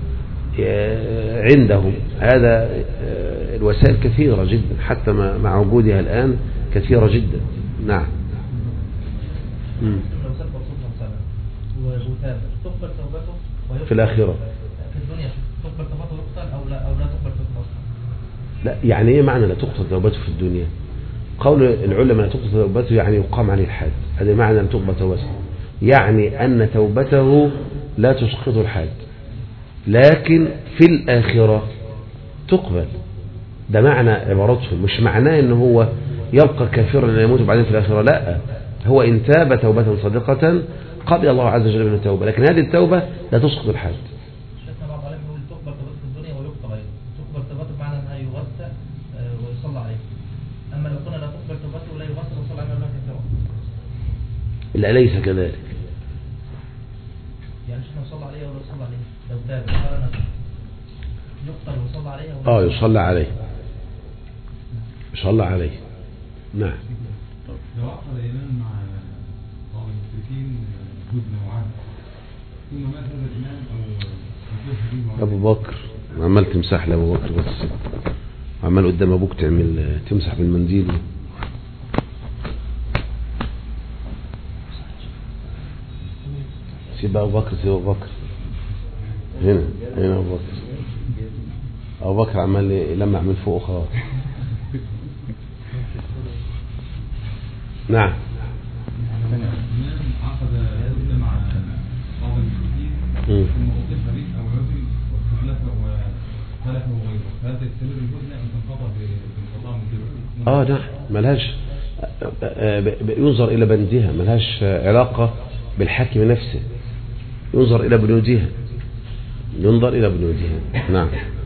عندهم هذا الوسائل كثيرة جدا حتى مع وجودها الآن كثيرة جدا. نعم. في الآخرة في الدنيا تقبل توبته ويقتل أو لا تقبل توبته؟ لا يعني ايه معنى لا تقتل توبته في الدنيا؟ قول العلماء لا تقتل توبته يعني يقام عليه الحد، هذا معنى لا تقبل توبته، يعني أن توبته لا تسقط الحد، لكن في الآخرة تقبل. ده معنى عبارتهم، مش معناه ان هو يبقى كافرا لا يموت بعدين في الآخرة، لا، هو إن تاب توبة صادقة قبل الله عز وجل من التوبة، لكن هذه التوبة لا تسقط الحد. شيخنا بعض العلماء يقول تقبل توبته في الدنيا ويقتل أيضا، تقبل توبته بمعنى أنها يغسل ويصلى عليه، أما لو كنا لا تقبل توبته ولا يغسل ويصلى عليه ولا كثيرا. لا ليس كذلك. يعني شيخنا يصلى عليه ولا يصلى عليه لو تاب يقتل ويصلى عليه ولا يصلى عليه، يصلى عليه. نعم. لو عقد الإمام مع بعض المشركين هدنة وعهد ثم مات هذا الإمام أو أبو بكر عمال تمسح لأبو بكر بس، عمال قدام أبوك تمسح بالمنديل. سيب أبو بكر، سيب أبو بكر، هنا أبو بكر، أبو بكر عمال يلمع من فوق خلاص. نعم. عقد هدنة مع بعض المشركين ثم أطلق به أو عزل وخلفه وغيره، فهل تستمر الهدنة أم تنقطع بانقطاع من كده؟ نعم، ملهاش ينظر إلى بندها، ملهاش علاقة بالحاكم نفسه، ينظر إلى بنودها، ينظر إلى بنودها. نعم.